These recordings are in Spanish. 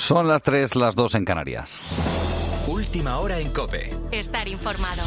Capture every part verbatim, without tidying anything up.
Son las tres, las dos en Canarias. Última hora en COPE. Estar informado.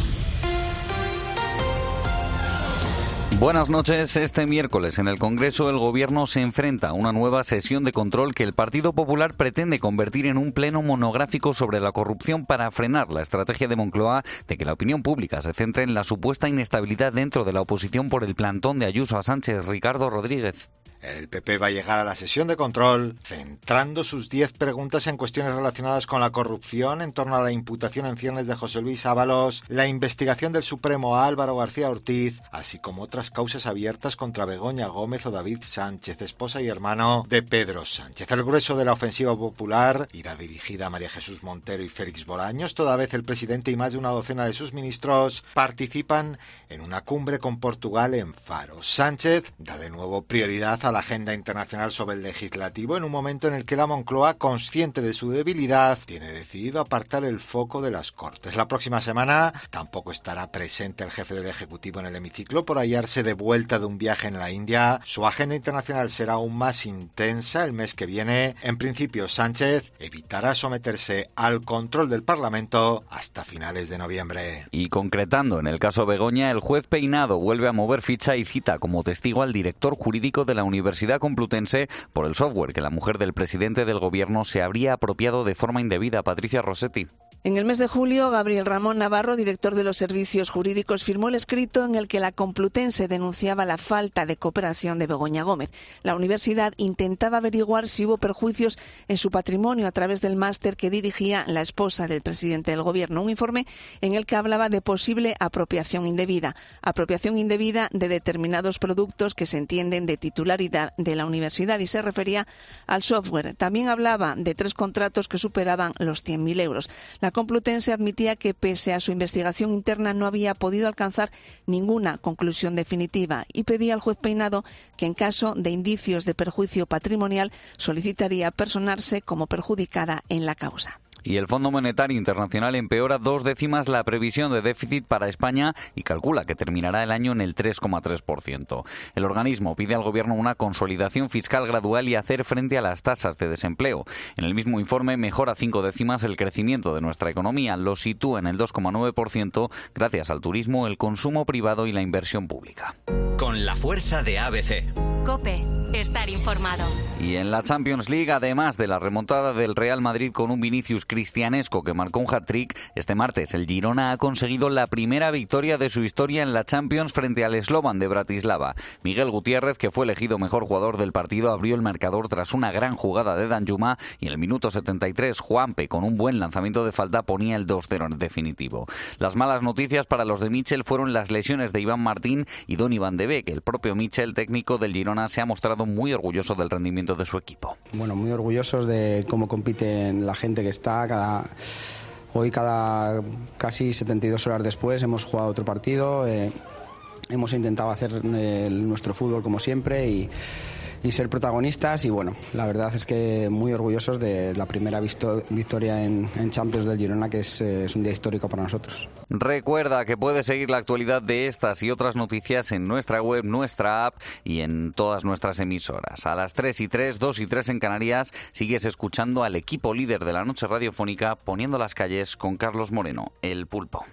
Buenas noches. Este miércoles en el Congreso el Gobierno se enfrenta a una nueva sesión de control que el Partido Popular pretende convertir en un pleno monográfico sobre la corrupción para frenar la estrategia de Moncloa de que la opinión pública se centre en la supuesta inestabilidad dentro de la oposición por el plantón de Ayuso a Sánchez. Ricardo Rodríguez. El P P va a llegar a la sesión de control centrando sus diez preguntas en cuestiones relacionadas con la corrupción en torno a la imputación en ciernes de José Luis Ábalos, la investigación del Supremo a Álvaro García Ortiz, así como otras causas abiertas contra Begoña Gómez o David Sánchez, esposa y hermano de Pedro Sánchez. El grueso de la ofensiva popular irá dirigida a María Jesús Montero y Félix Bolaños. Toda vez el presidente y más de una docena de sus ministros participan en una cumbre con Portugal en Faro. Sánchez da de nuevo prioridad a la agenda internacional sobre el legislativo en un momento en el que la Moncloa, consciente de su debilidad, tiene decidido apartar el foco de las Cortes. La próxima semana tampoco estará presente el jefe del Ejecutivo en el hemiciclo por hallarse de vuelta de un viaje en la India. Su agenda internacional será aún más intensa el mes que viene. En principio, Sánchez evitará someterse al control del Parlamento hasta finales de noviembre. Y concretando en el caso Begoña, el juez Peinado vuelve a mover ficha y cita como testigo al director jurídico de la Universidad Universidad Complutense por el software que la mujer del presidente del gobierno se habría apropiado de forma indebida. Patricia Rossetti. En el mes de julio, Gabriel Ramón Navarro, director de los servicios jurídicos, firmó el escrito en el que la Complutense denunciaba la falta de cooperación de Begoña Gómez. La universidad intentaba averiguar si hubo perjuicios en su patrimonio a través del máster que dirigía la esposa del presidente del gobierno. Un informe en el que hablaba de posible apropiación indebida. Apropiación indebida de determinados productos que se entienden de titularidad de la universidad y se refería al software. También hablaba de tres contratos que superaban los cien mil euros. La Complutense admitía que pese a su investigación interna no había podido alcanzar ninguna conclusión definitiva y pedía al juez Peinado que en caso de indicios de perjuicio patrimonial solicitaría personarse como perjudicada en la causa. Y el Fondo Monetario Internacional empeora dos décimas la previsión de déficit para España y calcula que terminará el año en el tres coma tres por ciento. El organismo pide al Gobierno una consolidación fiscal gradual y hacer frente a las tasas de desempleo. En el mismo informe mejora cinco décimas el crecimiento de nuestra economía. Lo sitúa en el dos coma nueve por ciento gracias al turismo, el consumo privado y la inversión pública. Con la fuerza de A B C. COPE. Estar informado. Y en la Champions League, además de la remontada del Real Madrid con un Vinicius cristianesco que marcó un hat-trick, este martes el Girona ha conseguido la primera victoria de su historia en la Champions frente al Slovan de Bratislava. Miguel Gutiérrez, que fue elegido mejor jugador del partido, abrió el marcador tras una gran jugada de Danjuma y en el minuto setenta y tres Juanpe, con un buen lanzamiento de falta, ponía el dos cero en definitivo. Las malas noticias para los de Michel fueron las lesiones de Iván Martín y Donny van de Beek. El propio Michel, técnico del Girona, se ha mostrado muy orgulloso del rendimiento de su equipo. Bueno, muy orgullosos de cómo compiten la gente que está. Cada hoy, cada casi setenta y dos horas después, hemos jugado otro partido. Eh, hemos intentado hacer eh, nuestro fútbol como siempre y y ser protagonistas y bueno, la verdad es que muy orgullosos de la primera victoria en, en Champions del Girona, que es, eh, es un día histórico para nosotros. Recuerda que puedes seguir la actualidad de estas y otras noticias en nuestra web, nuestra app y en todas nuestras emisoras. A las tres y tres, dos y tres en Canarias, sigues escuchando al equipo líder de la noche radiofónica Poniendo las calles con Carlos Moreno, El Pulpo.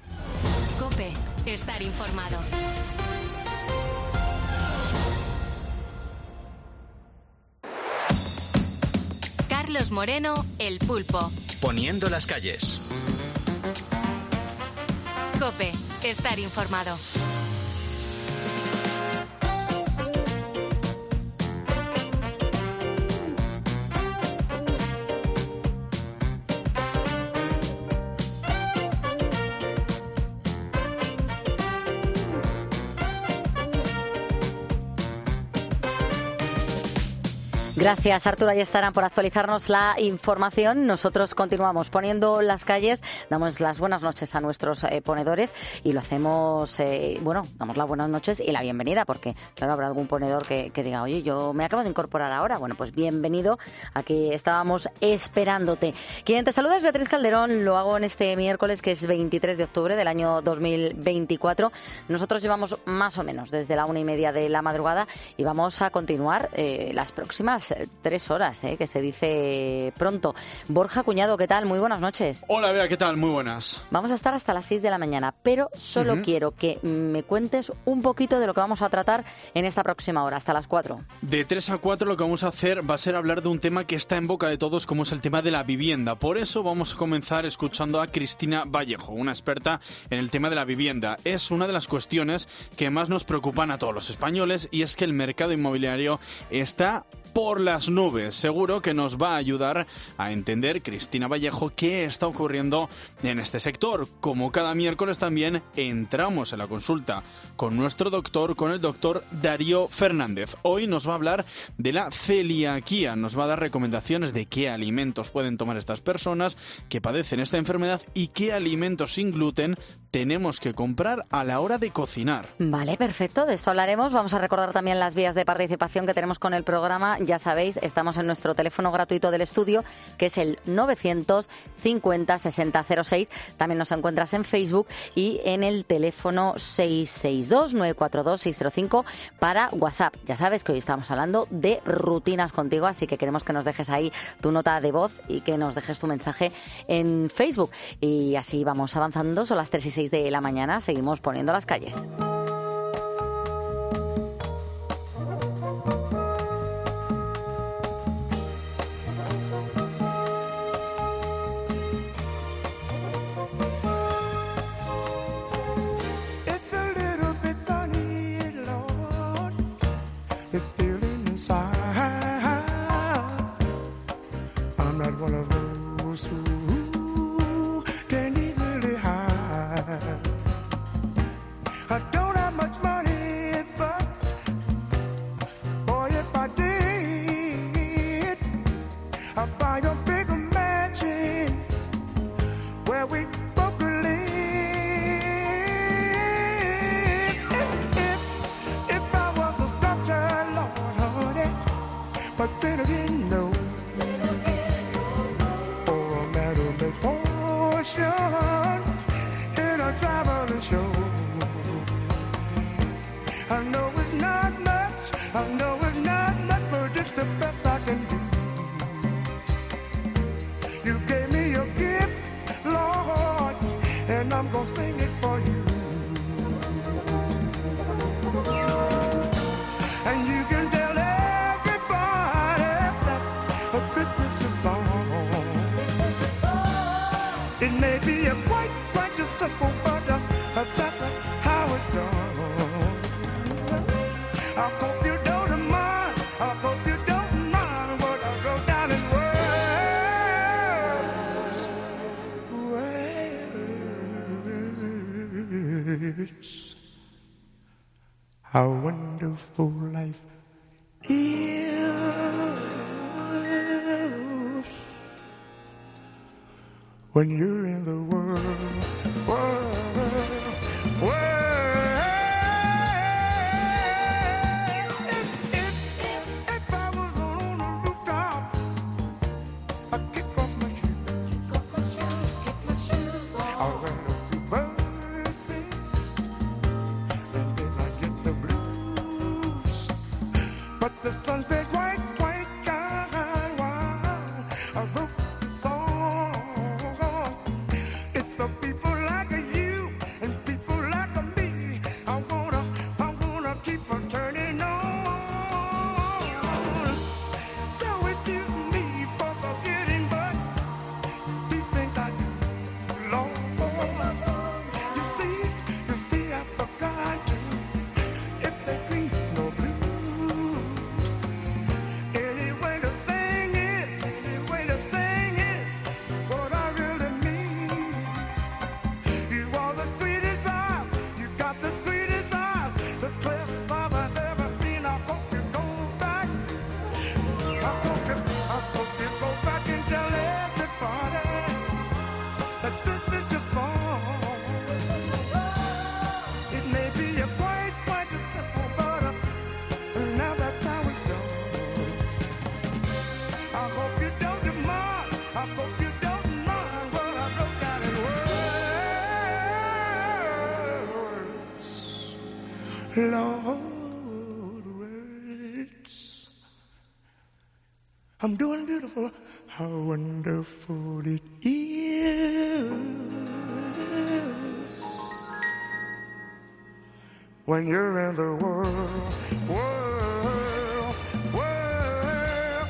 COPE. Estar informado. Carlos Moreno, El Pulpo. Poniendo las calles. COPE. Estar informado. Gracias, Arturo Ayestarán, por actualizarnos la información. Nosotros continuamos poniendo las calles, damos las buenas noches a nuestros eh, ponedores y lo hacemos, eh, bueno, damos las buenas noches y la bienvenida, porque claro, habrá algún ponedor que, que diga, oye, yo me acabo de incorporar ahora. Bueno, pues bienvenido, aquí estábamos esperándote. Quien te saluda es Beatriz Calderón, lo hago en este miércoles que es veintitrés de octubre del año dos mil veinticuatro. Nosotros llevamos más o menos desde la una y media de la madrugada y vamos a continuar eh, las próximas las tres horas, ¿eh? Que se dice pronto. Borja Cuñado, ¿qué tal? Muy buenas noches. Hola, Bea, ¿qué tal? Muy buenas. Vamos a estar hasta las seis de la mañana, pero solo uh-huh. quiero que me cuentes un poquito de lo que vamos a tratar en esta próxima hora, hasta las cuatro. De tres a cuatro lo que vamos a hacer va a ser hablar de un tema que está en boca de todos, como es el tema de la vivienda. Por eso vamos a comenzar escuchando a Cristina Vallejo, una experta en el tema de la vivienda. Es una de las cuestiones que más nos preocupan a todos los españoles, y es que el mercado inmobiliario está por las nubes. Seguro que nos va a ayudar a entender, Cristina Vallejo, qué está ocurriendo en este sector. Como cada miércoles también entramos en la consulta con nuestro doctor, con el doctor Darío Fernández. Hoy nos va a hablar de la celiaquía, nos va a dar recomendaciones de qué alimentos pueden tomar estas personas que padecen esta enfermedad y qué alimentos sin gluten tenemos que comprar a la hora de cocinar. Vale, perfecto, de esto hablaremos. Vamos a recordar también las vías de participación que tenemos con el programa. Ya sabéis, estamos en nuestro teléfono gratuito del estudio, que es el novecientos cincuenta sesenta cero seis. También nos encuentras en Facebook y en el teléfono seis seis dos nueve cuatro dos seis cero cinco para WhatsApp. Ya sabes que hoy estamos hablando de rutinas contigo, así que queremos que nos dejes ahí tu nota de voz y que nos dejes tu mensaje en Facebook. Y así vamos avanzando. Son las tres y seis de la mañana. Seguimos poniendo las calles. How wonderful life is when you're in the world, world, world. If, if, if I was on the rooftop, I'd kick off my shoes, kick off my shoes, kick my shoes off. I'll wear a few verses, and then I get the blues. But the sun's been white, white, shine, while I wrote the song. It's for people like you and people like me. I wanna, I wanna keep on turning on. So excuse me for forgetting, but these things I do long for. You see, you see, I forgot to. If there ain't no blues. Anyway, the thing is, anyway, the thing is, what I really mean. You are the sweetest eyes, you got the sweetest eyes, the clearest eyes I've ever seen. I hope you go back. I hope you, I hope you go back and tell everybody that this is your song. It may be a quite, quite a simple, but uh, now that's how it goes. I hope you don't mind, I hope you don't mind what I wrote down in words. Lord, words. I'm doing beautiful. How wonderful it is when you're in the world, world, world,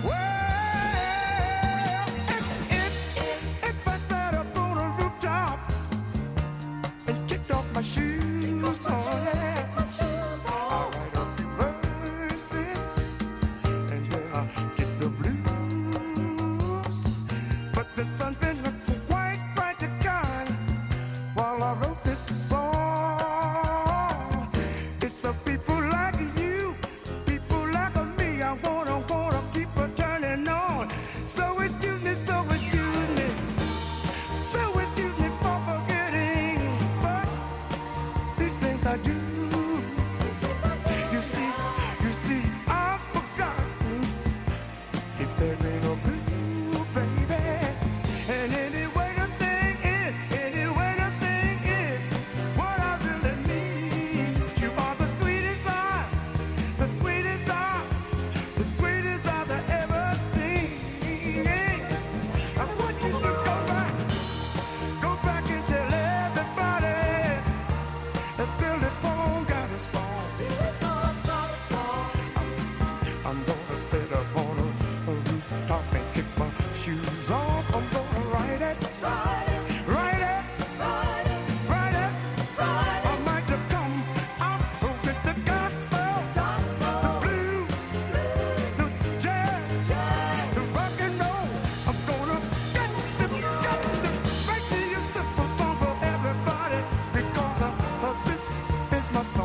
world. If, if, if I sat up on a rooftop and kicked off my shoes, oh yeah, I'll write up the verses and then I'll get the blues. But the sun's been looking quite bright to God while I wrote this song. It's the people like you, people like me. I wanna, wanna keep a turning on. So excuse me, so excuse me, so excuse me for forgetting. But these things I do. You see, you see, I've forgotten if there ain't no blue, baby. And anyway the thing is, anyway the thing is, what I really need. You are the sweetest eyes, the sweetest eyes, the sweetest eyes I ever seen. I want you to go back, go back and tell everybody that Billy Paul got a song. I'm gonna sit up on a, a rooftop and kick my shoes off. I'm gonna write it, write it, write it, write it. I might have come out with the gospel, the blues, the jazz, the rock and roll. I'm gonna get the, get the, make me a simple song for everybody because of, of this is my song.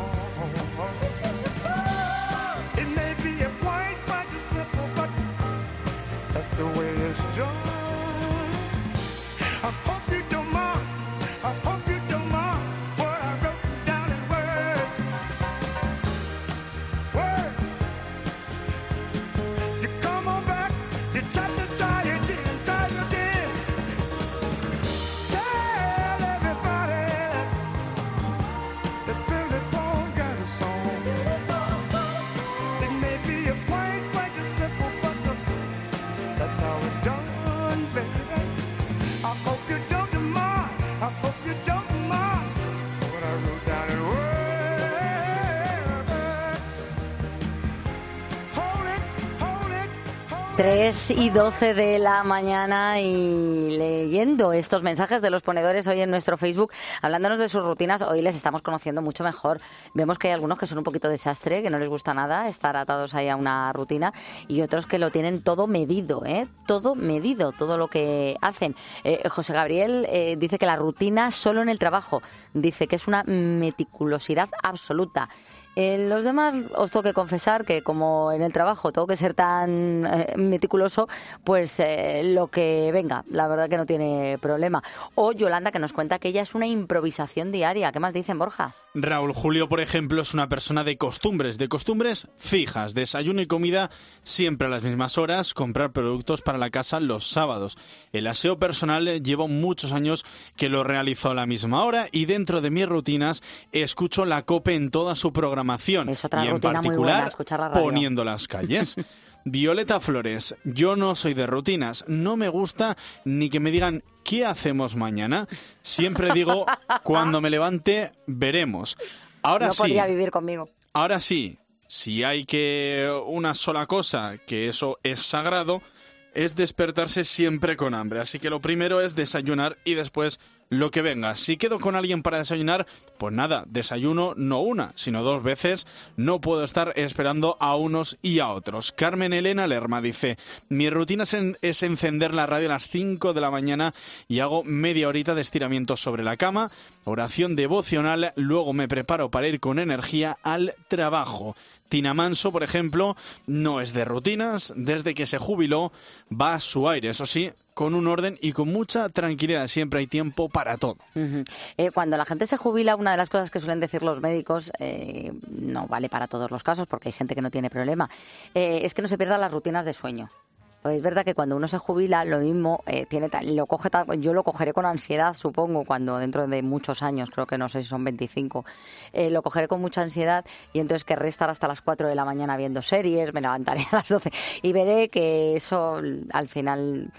It may be a quite, quite simple, but that's the way it's done. I hope you don't mind, I hope you don't mind what I wrote down in words. Words. You come on back, you try to try it again, try it again. Tell everybody that Billy Paul got a song. It may be a quite, quite simple, but that's how it's done, baby. I hope you don't mind, I hope you don't mind what I wrote down in words. Hold it, hold it, hold it. tres y doce de la mañana y leyendo estos mensajes de los ponedores hoy en nuestro Facebook, hablándonos de sus rutinas. Hoy les estamos conociendo mucho mejor. Vemos que hay algunos que son un poquito desastre, que no les gusta nada estar atados ahí a una rutina, y otros que lo tienen todo medido, ¿eh? Todo medido, todo lo que hacen. Eh, José Gabriel eh, dice que la rutina solo en el trabajo, dice que es una meticulosidad absoluta. En los demás os tengo que confesar que como en el trabajo tengo que ser tan eh, meticuloso, pues eh, lo que venga, la verdad que no tiene problema. O Yolanda, que nos cuenta que ella es una improvisación diaria. ¿Qué más dicen, Borja? Raúl Julio, por ejemplo, es una persona de costumbres, de costumbres fijas, desayuno y comida siempre a las mismas horas, comprar productos para la casa los sábados. El aseo personal eh, llevo muchos años que lo realizo a la misma hora y dentro de mis rutinas escucho la COPE en toda su programación Es otra y en rutina muy buena, particular escuchar la radio. poniendo las calles. Violeta Flores, yo no soy de rutinas, no me gusta ni que me digan ¿qué hacemos mañana? Siempre digo, cuando me levante, veremos. Ahora no sí, podría vivir conmigo. ahora sí, si hay que una sola cosa, que eso es sagrado, es despertarse siempre con hambre. Así que lo primero es desayunar y después lo que venga. Si quedo con alguien para desayunar, pues nada, desayuno no una, sino dos veces. No puedo estar esperando a unos y a otros. Carmen Elena Lerma dice, mi rutina es, en- es encender la radio a las cinco de la mañana y hago media horita de estiramientos sobre la cama, oración devocional, luego me preparo para ir con energía al trabajo. Tina Manso, por ejemplo, no es de rutinas, desde que se jubiló va a su aire, eso sí, con un orden y con mucha tranquilidad, siempre hay tiempo para todo. Ujú. Eh, cuando la gente se jubila, una de las cosas que suelen decir los médicos, eh, no vale para todos los casos porque hay gente que no tiene problema, eh, es que no se pierdan las rutinas de sueño. Es verdad que cuando uno se jubila, lo mismo, eh, tiene lo coge yo lo cogeré con ansiedad, supongo, cuando dentro de muchos años, creo que no sé si son veinticinco, eh, lo cogeré con mucha ansiedad y entonces querré estar hasta las cuatro de la mañana viendo series, me levantaré a las doce y veré que eso al final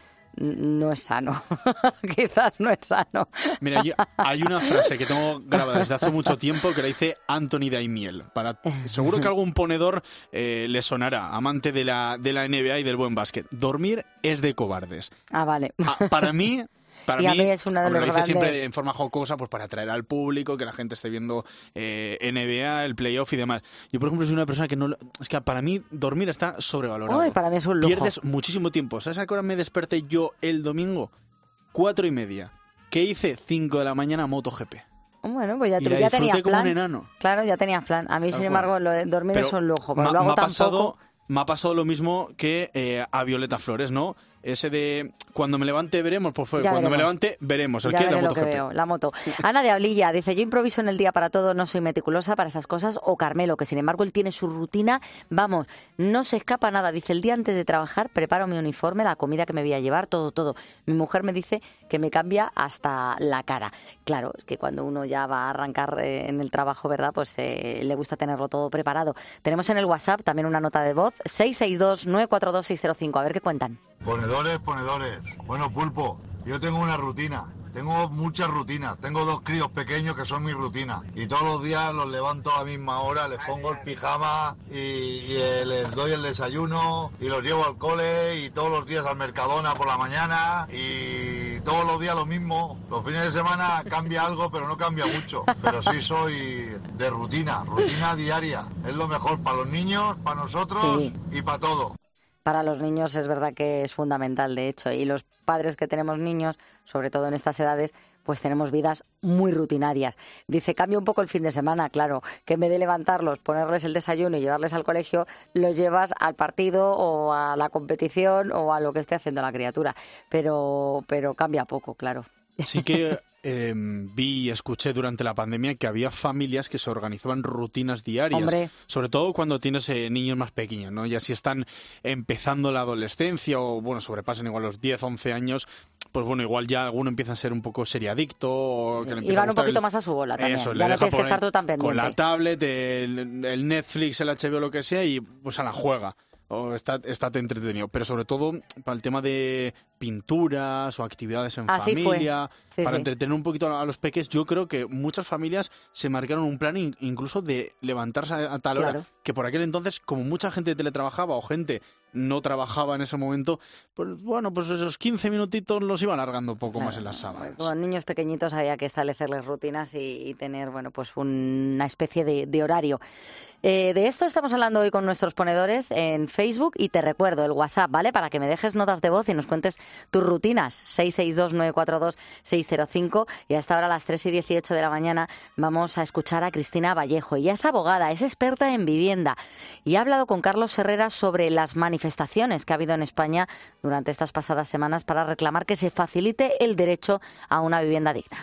no es sano. Quizás no es sano. Mira, yo, hay una frase que tengo grabada desde hace mucho tiempo que la dice Anthony Daimiel. Para, seguro que algún ponedor eh, le sonará, amante de la, de la N B A y del buen básquet. Dormir es de cobardes. Ah, vale. Ah, para mí... Para y a mí, mí es una de lo los dice grandes... siempre en forma jocosa, pues para atraer al público, que la gente esté viendo eh, N B A, el playoff y demás. Yo, por ejemplo, soy una persona que no... Es que para mí dormir está sobrevalorado. Uy, para mí es un lujo. Pierdes muchísimo tiempo. ¿Sabes a qué hora me desperté yo el domingo? Cuatro y media. ¿Qué hice? Cinco de la mañana MotoGP. Bueno, pues ya, y te, la ya tenías plan. como un enano. Claro, ya tenías plan. A mí, Tal sin embargo, cual. lo de dormir Pero es un lujo. Pero ma, lo hago me ha tan pasado, poco... Me ha pasado lo mismo que eh, a Violeta Flores, ¿no? Ese de cuando me levante veremos, pues fue, Ya cuando veremos. me levante veremos. El Ya que es la veré lo que MotoGP. veo, la moto. Ana de Ablilla dice, yo improviso en el día para todo, no soy meticulosa para esas cosas. O Carmelo, que sin embargo él tiene su rutina, vamos, no se escapa nada. Dice, el día antes de trabajar preparo mi uniforme, la comida que me voy a llevar, todo, todo. Mi mujer me dice que me cambia hasta la cara. Claro, es que cuando uno ya va a arrancar eh, en el trabajo, ¿verdad? Pues eh, le gusta tenerlo todo preparado. Tenemos en el WhatsApp también una nota de voz, seis seis dos, nueve cuatro dos, seis cero cinco. A ver qué cuentan. Ponedores, ponedores. Bueno, Pulpo, yo tengo una rutina. Tengo muchas rutinas. Tengo dos críos pequeños que son mi rutina. Y todos los días los levanto a la misma hora, les pongo el pijama y, y eh, les doy el desayuno y los llevo al cole y todos los días al Mercadona por la mañana y todos los días lo mismo. Los fines de semana cambia algo, pero no cambia mucho. Pero sí soy de rutina, rutina diaria. Es lo mejor para los niños, para nosotros Sí. y para todo. Para los niños es verdad que es fundamental, de hecho, y los padres que tenemos niños, sobre todo en estas edades, pues tenemos vidas muy rutinarias. Dice, cambia un poco el fin de semana, claro, que en vez de levantarlos, ponerles el desayuno y llevarles al colegio, los llevas al partido o a la competición o a lo que esté haciendo la criatura, pero, pero cambia poco, claro. Sí que eh, vi y escuché durante la pandemia que había familias que se organizaban rutinas diarias. Hombre. Sobre todo cuando tienes eh, niños más pequeños, ¿no? Ya si están empezando la adolescencia o, bueno, sobrepasan igual los diez, once años, pues bueno, igual ya alguno empieza a ser un poco seriadicto. O que le Y empieza a van un gustar poquito el- más a su bola también. Eso, Ya le no deja tienes que por estar ahí tú tan pendiente. con la tablet, el, el Netflix, el H B O, lo que sea, y pues a la juega. O está, estate entretenido. Pero sobre todo para el tema de pinturas o actividades en Así fue. familia, Sí, para sí. entretener un poquito a los peques, yo creo que muchas familias se marcaron un plan in- incluso de levantarse a, a tal Claro. hora, que por aquel entonces, como mucha gente teletrabajaba o gente no trabajaba en ese momento, pues bueno, pues esos quince minutitos los iba alargando un poco más en las sábanas. Con niños pequeñitos había que establecerles rutinas y, y tener, bueno, pues una especie de, de horario. Eh, de esto estamos hablando hoy con nuestros ponedores en Facebook y te recuerdo el WhatsApp, ¿vale? Para que me dejes notas de voz y nos cuentes tus rutinas. seis seis dos, nueve cuatro dos, seis cero cinco y hasta ahora a las tres y dieciocho de la mañana vamos a escuchar a Cristina Vallejo. Ella es abogada, es experta en vivienda y ha hablado con Carlos Herrera sobre las manifestaciones que ha habido en España durante estas pasadas semanas para reclamar que se facilite el derecho a una vivienda digna.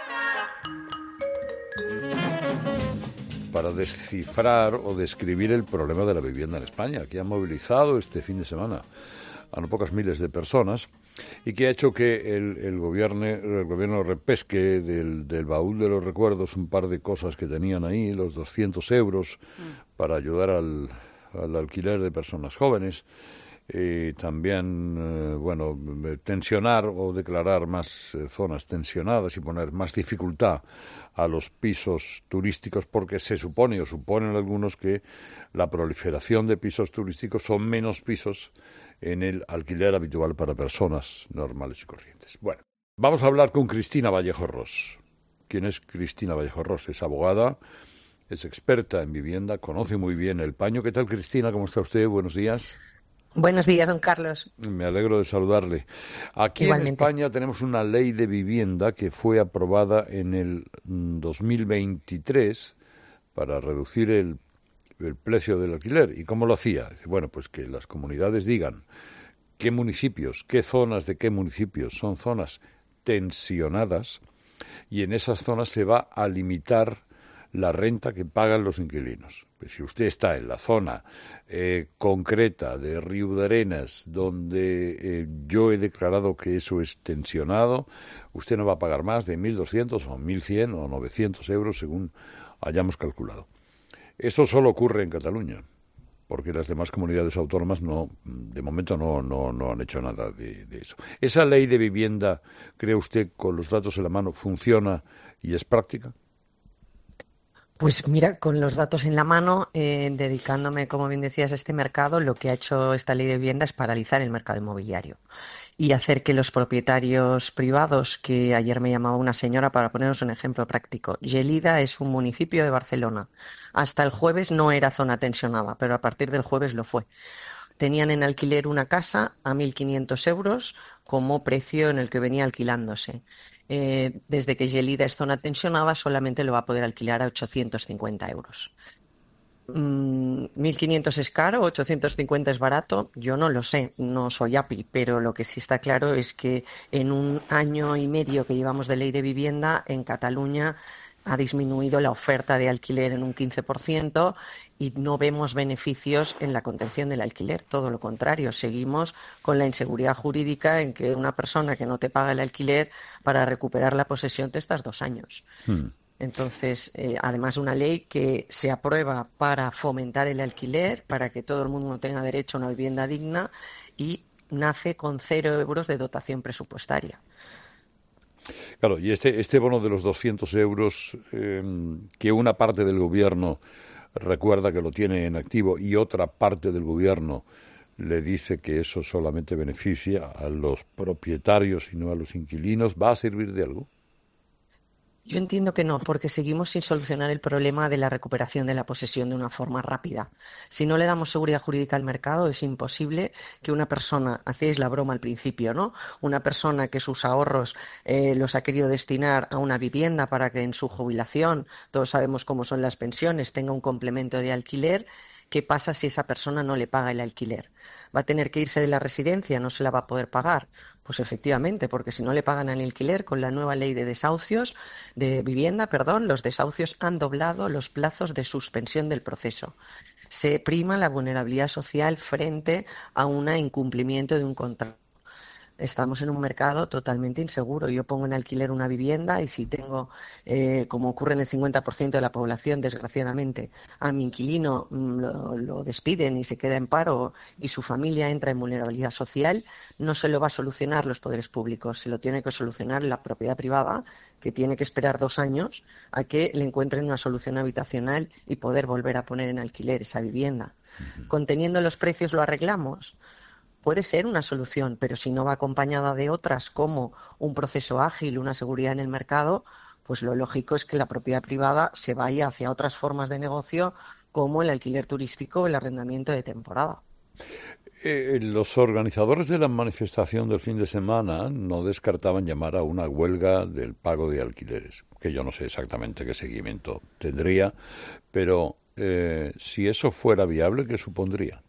Para descifrar o describir el problema de la vivienda en España, que ha movilizado este fin de semana a no pocas miles de personas y que ha hecho que el, el, gobierno, el gobierno repesque del, del baúl de los recuerdos un par de cosas que tenían ahí, los doscientos euros mm. para ayudar al, al alquiler de personas jóvenes. Y también, eh, bueno, tensionar o declarar más eh, zonas tensionadas y poner más dificultad a los pisos turísticos, porque se supone o suponen algunos que la proliferación de pisos turísticos son menos pisos en el alquiler habitual para personas normales y corrientes. Bueno, vamos a hablar con Cristina Vallejo Ros. ¿Quién es Cristina Vallejo Ros? Es abogada, es experta en vivienda, conoce muy bien el paño. ¿Qué tal, Cristina? ¿Cómo está usted? Buenos días. Buenos días, don Carlos. Me alegro de saludarle. Aquí Igualmente. en España tenemos una ley de vivienda que fue aprobada en el dos mil veintitrés para reducir el, el precio del alquiler. ¿Y cómo lo hacía? Bueno, pues que las comunidades digan qué municipios, qué zonas de qué municipios son zonas tensionadas y en esas zonas se va a limitar la renta que pagan los inquilinos. Pues si usted está en la zona eh, concreta de Riudarenas, donde eh, yo he declarado que eso es tensionado, usted no va a pagar más de mil doscientos o mil cien o novecientos euros según hayamos calculado. Eso solo ocurre en Cataluña, porque las demás comunidades autónomas no, de momento no, no, no han hecho nada de, de eso. ¿Esa ley de vivienda, cree usted, con los datos en la mano, funciona y es práctica? Pues mira, con los datos en la mano, eh, dedicándome, como bien decías, a este mercado, lo que ha hecho esta ley de vivienda es paralizar el mercado inmobiliario y hacer que los propietarios privados, que ayer me llamaba una señora para poneros un ejemplo práctico. Gelida es un municipio de Barcelona. Hasta el jueves no era zona tensionada, pero a partir del jueves lo fue. Tenían en alquiler una casa a mil quinientos euros como precio en el que venía alquilándose. Eh, desde que Gelida es zona tensionada, solamente lo va a poder alquilar a ochocientos cincuenta euros. Mm, ¿mil quinientos es caro? ¿ochocientos cincuenta es barato? Yo no lo sé, no soy A P I, pero lo que sí está claro es que en un año y medio que llevamos de ley de vivienda, en Cataluña ha disminuido la oferta de alquiler en un quince por ciento y no vemos beneficios en la contención del alquiler, todo lo contrario, seguimos con la inseguridad jurídica en que una persona que no te paga el alquiler, para recuperar la posesión te estás dos años. Hmm. Entonces, eh, además una ley que se aprueba para fomentar el alquiler, para que todo el mundo tenga derecho a una vivienda digna, y nace con cero euros de dotación presupuestaria. Claro, y este, este bono de los doscientos euros, eh, que una parte del gobierno recuerda que lo tiene en activo y otra parte del gobierno le dice que eso solamente beneficia a los propietarios y no a los inquilinos, ¿va a servir de algo? Yo entiendo que no, porque seguimos sin solucionar el problema de la recuperación de la posesión de una forma rápida. Si no le damos seguridad jurídica al mercado, es imposible que una persona, hacéis la broma al principio, ¿no? Una persona que sus ahorros eh, los ha querido destinar a una vivienda para que en su jubilación, todos sabemos cómo son las pensiones, tenga un complemento de alquiler. ¿Qué pasa si esa persona no le paga el alquiler? ¿Va a tener que irse de la residencia? ¿No se la va a poder pagar? Pues efectivamente, porque si no le pagan el alquiler, con la nueva ley de desahucios, de vivienda, perdón, los desahucios han doblado los plazos de suspensión del proceso. Se prima la vulnerabilidad social frente a un incumplimiento de un contrato. Estamos en un mercado totalmente inseguro. Yo pongo en alquiler una vivienda y si tengo, eh, como ocurre en el cincuenta por ciento de la población, desgraciadamente, a mi inquilino mmm, lo, lo despiden y se queda en paro y su familia entra en vulnerabilidad social, no se lo va a solucionar los poderes públicos, se lo tiene que solucionar la propiedad privada, que tiene que esperar dos años a que le encuentren una solución habitacional y poder volver a poner en alquiler esa vivienda. Uh-huh. Conteniendo los precios lo arreglamos. Puede ser una solución, pero si no va acompañada de otras como un proceso ágil, una seguridad en el mercado, pues lo lógico es que la propiedad privada se vaya hacia otras formas de negocio como el alquiler turístico o el arrendamiento de temporada. Eh, los organizadores de la manifestación del fin de semana no descartaban llamar a una huelga del pago de alquileres, que yo no sé exactamente qué seguimiento tendría, pero eh, si eso fuera viable, ¿qué supondría?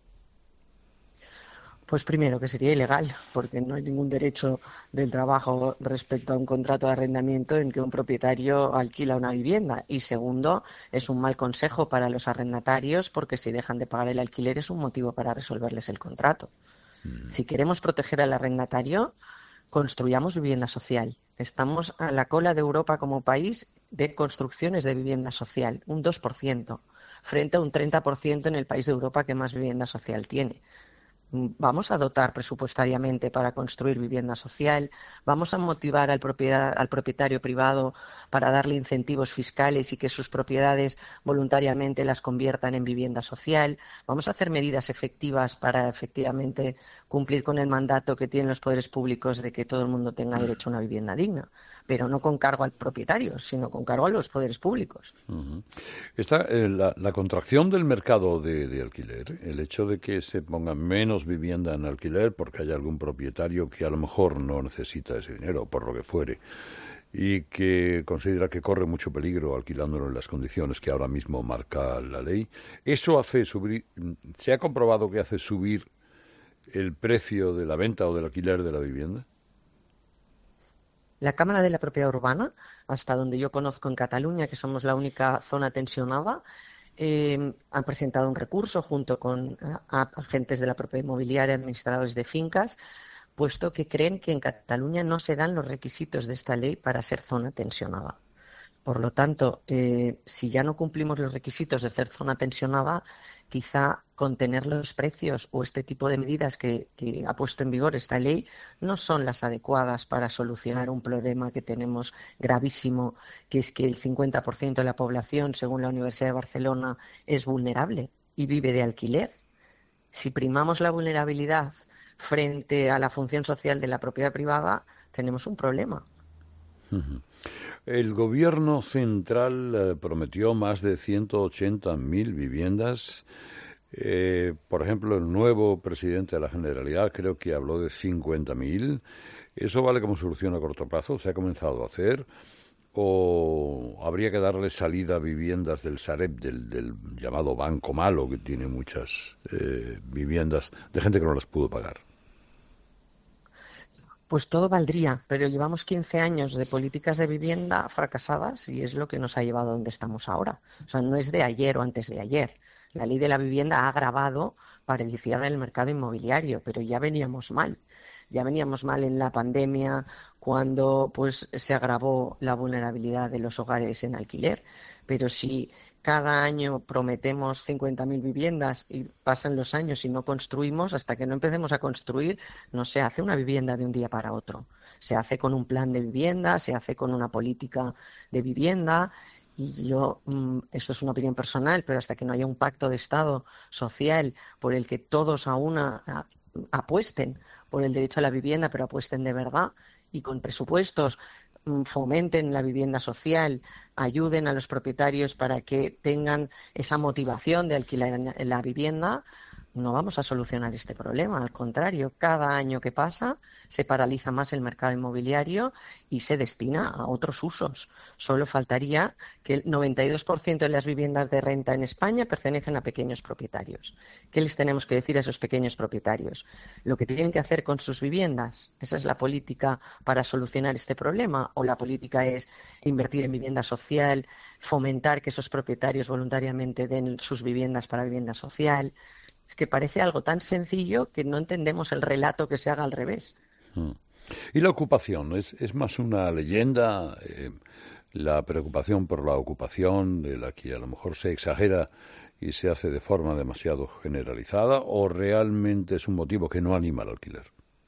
Pues primero, que sería ilegal, porque no hay ningún derecho del trabajo respecto a un contrato de arrendamiento en que un propietario alquila una vivienda. Y segundo, es un mal consejo para los arrendatarios, porque si dejan de pagar el alquiler es un motivo para resolverles el contrato. Mm. Si queremos proteger al arrendatario, construyamos vivienda social. Estamos a la cola de Europa como país de construcciones de vivienda social, un dos por ciento, frente a un treinta por ciento en el país de Europa que más vivienda social tiene. Vamos a dotar presupuestariamente para construir vivienda social, vamos a motivar al, propiedad, al propietario privado para darle incentivos fiscales y que sus propiedades voluntariamente las conviertan en vivienda social, vamos a hacer medidas efectivas para efectivamente cumplir con el mandato que tienen los poderes públicos de que todo el mundo tenga derecho a una vivienda digna, pero no con cargo al propietario, sino con cargo a los poderes públicos. Uh-huh. Esta, eh, la, la contracción del mercado de, de alquiler, el hecho de que se ponga menos vivienda en alquiler porque hay algún propietario que a lo mejor no necesita ese dinero, por lo que fuere, y que considera que corre mucho peligro alquilándolo en las condiciones que ahora mismo marca la ley, ¿eso hace subir, se ha comprobado que hace subir el precio de la venta o del alquiler de la vivienda? La Cámara de la Propiedad Urbana, hasta donde yo conozco en Cataluña, que somos la única zona tensionada, eh, han presentado un recurso junto con a, a agentes de la propiedad inmobiliaria, administradores de fincas, puesto que creen que en Cataluña no se dan los requisitos de esta ley para ser zona tensionada. Por lo tanto, eh, si ya no cumplimos los requisitos de ser zona tensionada, quizá contener los precios o este tipo de medidas que, que ha puesto en vigor esta ley no son las adecuadas para solucionar un problema que tenemos gravísimo, que es que el cincuenta por ciento de la población, según la Universidad de Barcelona, es vulnerable y vive de alquiler. Si primamos la vulnerabilidad frente a la función social de la propiedad privada, tenemos un problema. El gobierno central eh, prometió más de ciento ochenta mil viviendas. Eh, por ejemplo, el nuevo presidente de la Generalidad creo que habló de cincuenta mil. ¿Eso vale como solución a corto plazo? ¿Se ha comenzado a hacer? ¿O habría que darle salida a viviendas del Sareb, del, del llamado Banco Malo, que tiene muchas eh, viviendas de gente que no las pudo pagar? Pues todo valdría, pero llevamos quince años de políticas de vivienda fracasadas y es lo que nos ha llevado a donde estamos ahora. O sea, no es de ayer o antes de ayer. La ley de la vivienda ha agravado para iniciar el mercado inmobiliario, pero ya veníamos mal. Ya veníamos mal en la pandemia, cuando pues se agravó la vulnerabilidad de los hogares en alquiler. Pero si cada año prometemos cincuenta mil viviendas y pasan los años y no construimos, hasta que no empecemos a construir, no se hace una vivienda de un día para otro. Se hace con un plan de vivienda, se hace con una política de vivienda. Y yo, esto es una opinión personal, pero hasta que no haya un pacto de Estado social por el que todos a una apuesten por el derecho a la vivienda, pero apuesten de verdad y con presupuestos, fomenten la vivienda social, ayuden a los propietarios para que tengan esa motivación de alquilar la vivienda, no vamos a solucionar este problema. Al contrario, cada año que pasa se paraliza más el mercado inmobiliario y se destina a otros usos. Solo faltaría que el noventa y dos por ciento de las viviendas de renta en España pertenecen a pequeños propietarios. ¿Qué les tenemos que decir a esos pequeños propietarios? Lo que tienen que hacer con sus viviendas. ¿Esa es la política para solucionar este problema? ¿O la política es invertir en vivienda social, fomentar que esos propietarios voluntariamente den sus viviendas para vivienda social? Es que parece algo tan sencillo que no entendemos el relato que se haga al revés. ¿Y la ocupación? ¿Es, es más una leyenda? Eh, la preocupación por la ocupación, de la que a lo mejor se exagera y se hace de forma demasiado generalizada, ¿o realmente es un motivo que no anima al alquiler?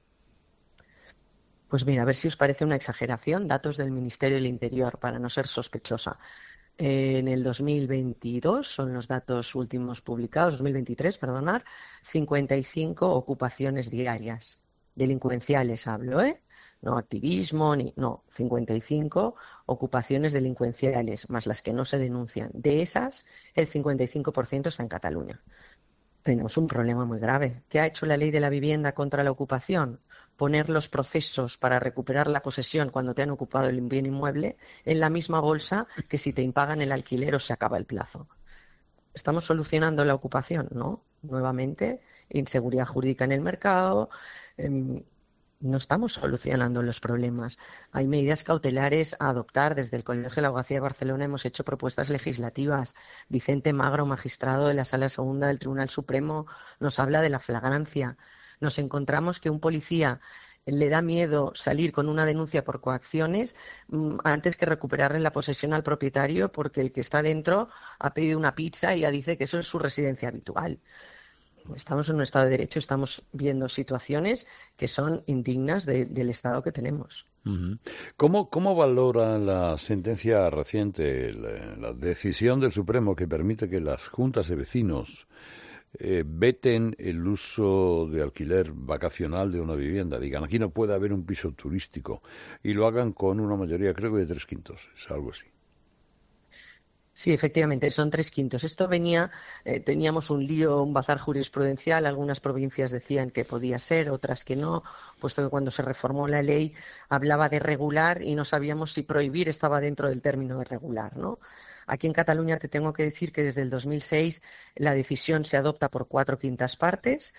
Pues mira, a ver si os parece una exageración. Datos del Ministerio del Interior, para no ser sospechosa. En el dos mil veintidós, son los datos últimos publicados, dos mil veintitrés, perdonar, cincuenta y cinco ocupaciones diarias. Delincuenciales hablo, ¿eh? No activismo, ni no, cincuenta y cinco ocupaciones delincuenciales, más las que no se denuncian. De esas, el cincuenta y cinco por ciento está en Cataluña. Tenemos un problema muy grave. ¿Qué ha hecho la ley de la vivienda contra la ocupación? Poner los procesos para recuperar la posesión cuando te han ocupado el bien inmueble en la misma bolsa que si te impagan el alquiler o se acaba el plazo. ¿Estamos solucionando la ocupación? No. Nuevamente, inseguridad jurídica en el mercado. Eh, no estamos solucionando los problemas. Hay medidas cautelares a adoptar. Desde el Colegio de la Abogacía de Barcelona hemos hecho propuestas legislativas. Vicente Magro, magistrado de la Sala Segunda del Tribunal Supremo, nos habla de la flagrancia. Nos encontramos que un policía le da miedo salir con una denuncia por coacciones mmm, antes que recuperarle la posesión al propietario, porque el que está dentro ha pedido una pizza y ya dice que eso es su residencia habitual. Estamos en un Estado de Derecho, estamos viendo situaciones que son indignas de, del Estado que tenemos. Uh-huh. ¿Cómo, ¿Cómo valora la sentencia reciente, la, la decisión del Supremo que permite que las juntas de vecinos eh, veten el uso de alquiler vacacional de una vivienda? Digan, aquí no puede haber un piso turístico, y lo hagan con una mayoría, creo que de tres quintos, es algo así. Sí, efectivamente, son tres quintos. Esto venía, eh, teníamos un lío, un bazar jurisprudencial. Algunas provincias decían que podía ser, otras que no, puesto que cuando se reformó la ley hablaba de regular y no sabíamos si prohibir estaba dentro del término de regular, ¿no? Aquí en Cataluña te tengo que decir que desde el dos mil seis la decisión se adopta por cuatro quintas partes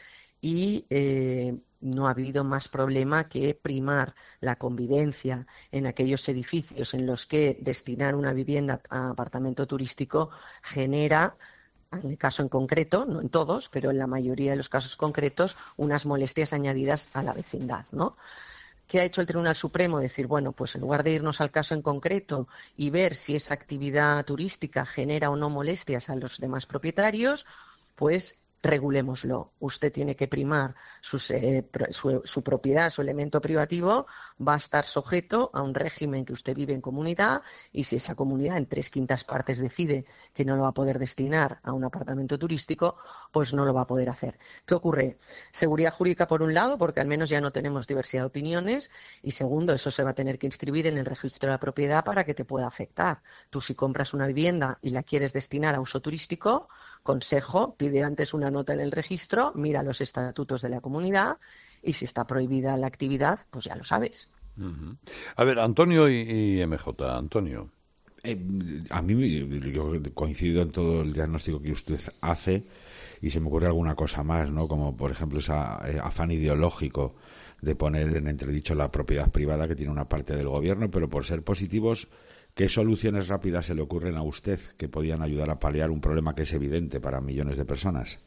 y eh, no ha habido más problema que primar la convivencia en aquellos edificios en los que destinar una vivienda a apartamento turístico genera, en el caso en concreto, no en todos, pero en la mayoría de los casos concretos, unas molestias añadidas a la vecindad, ¿no? ¿Qué ha hecho el Tribunal Supremo? Decir, bueno, pues en lugar de irnos al caso en concreto y ver si esa actividad turística genera o no molestias a los demás propietarios, pues regulémoslo. Usted tiene que primar sus, eh, su, su propiedad, su elemento privativo, va a estar sujeto a un régimen que usted vive en comunidad, y si esa comunidad en tres quintas partes decide que no lo va a poder destinar a un apartamento turístico, pues no lo va a poder hacer. ¿Qué ocurre? Seguridad jurídica por un lado, porque al menos ya no tenemos diversidad de opiniones, y segundo, eso se va a tener que inscribir en el registro de la propiedad para que te pueda afectar. Tú, si compras una vivienda y la quieres destinar a uso turístico, consejo, pide antes una nota en el registro, mira los estatutos de la comunidad, y si está prohibida la actividad, pues ya lo sabes. Uh-huh. A ver, Antonio y, y M J. Antonio. Eh, a mí, yo coincido en todo el diagnóstico que usted hace, y se me ocurre alguna cosa más, ¿no? Como, por ejemplo, ese afán ideológico de poner en entredicho la propiedad privada, que tiene una parte del gobierno, pero por ser positivos, ¿qué soluciones rápidas se le ocurren a usted que podían ayudar a paliar un problema que es evidente para millones de personas?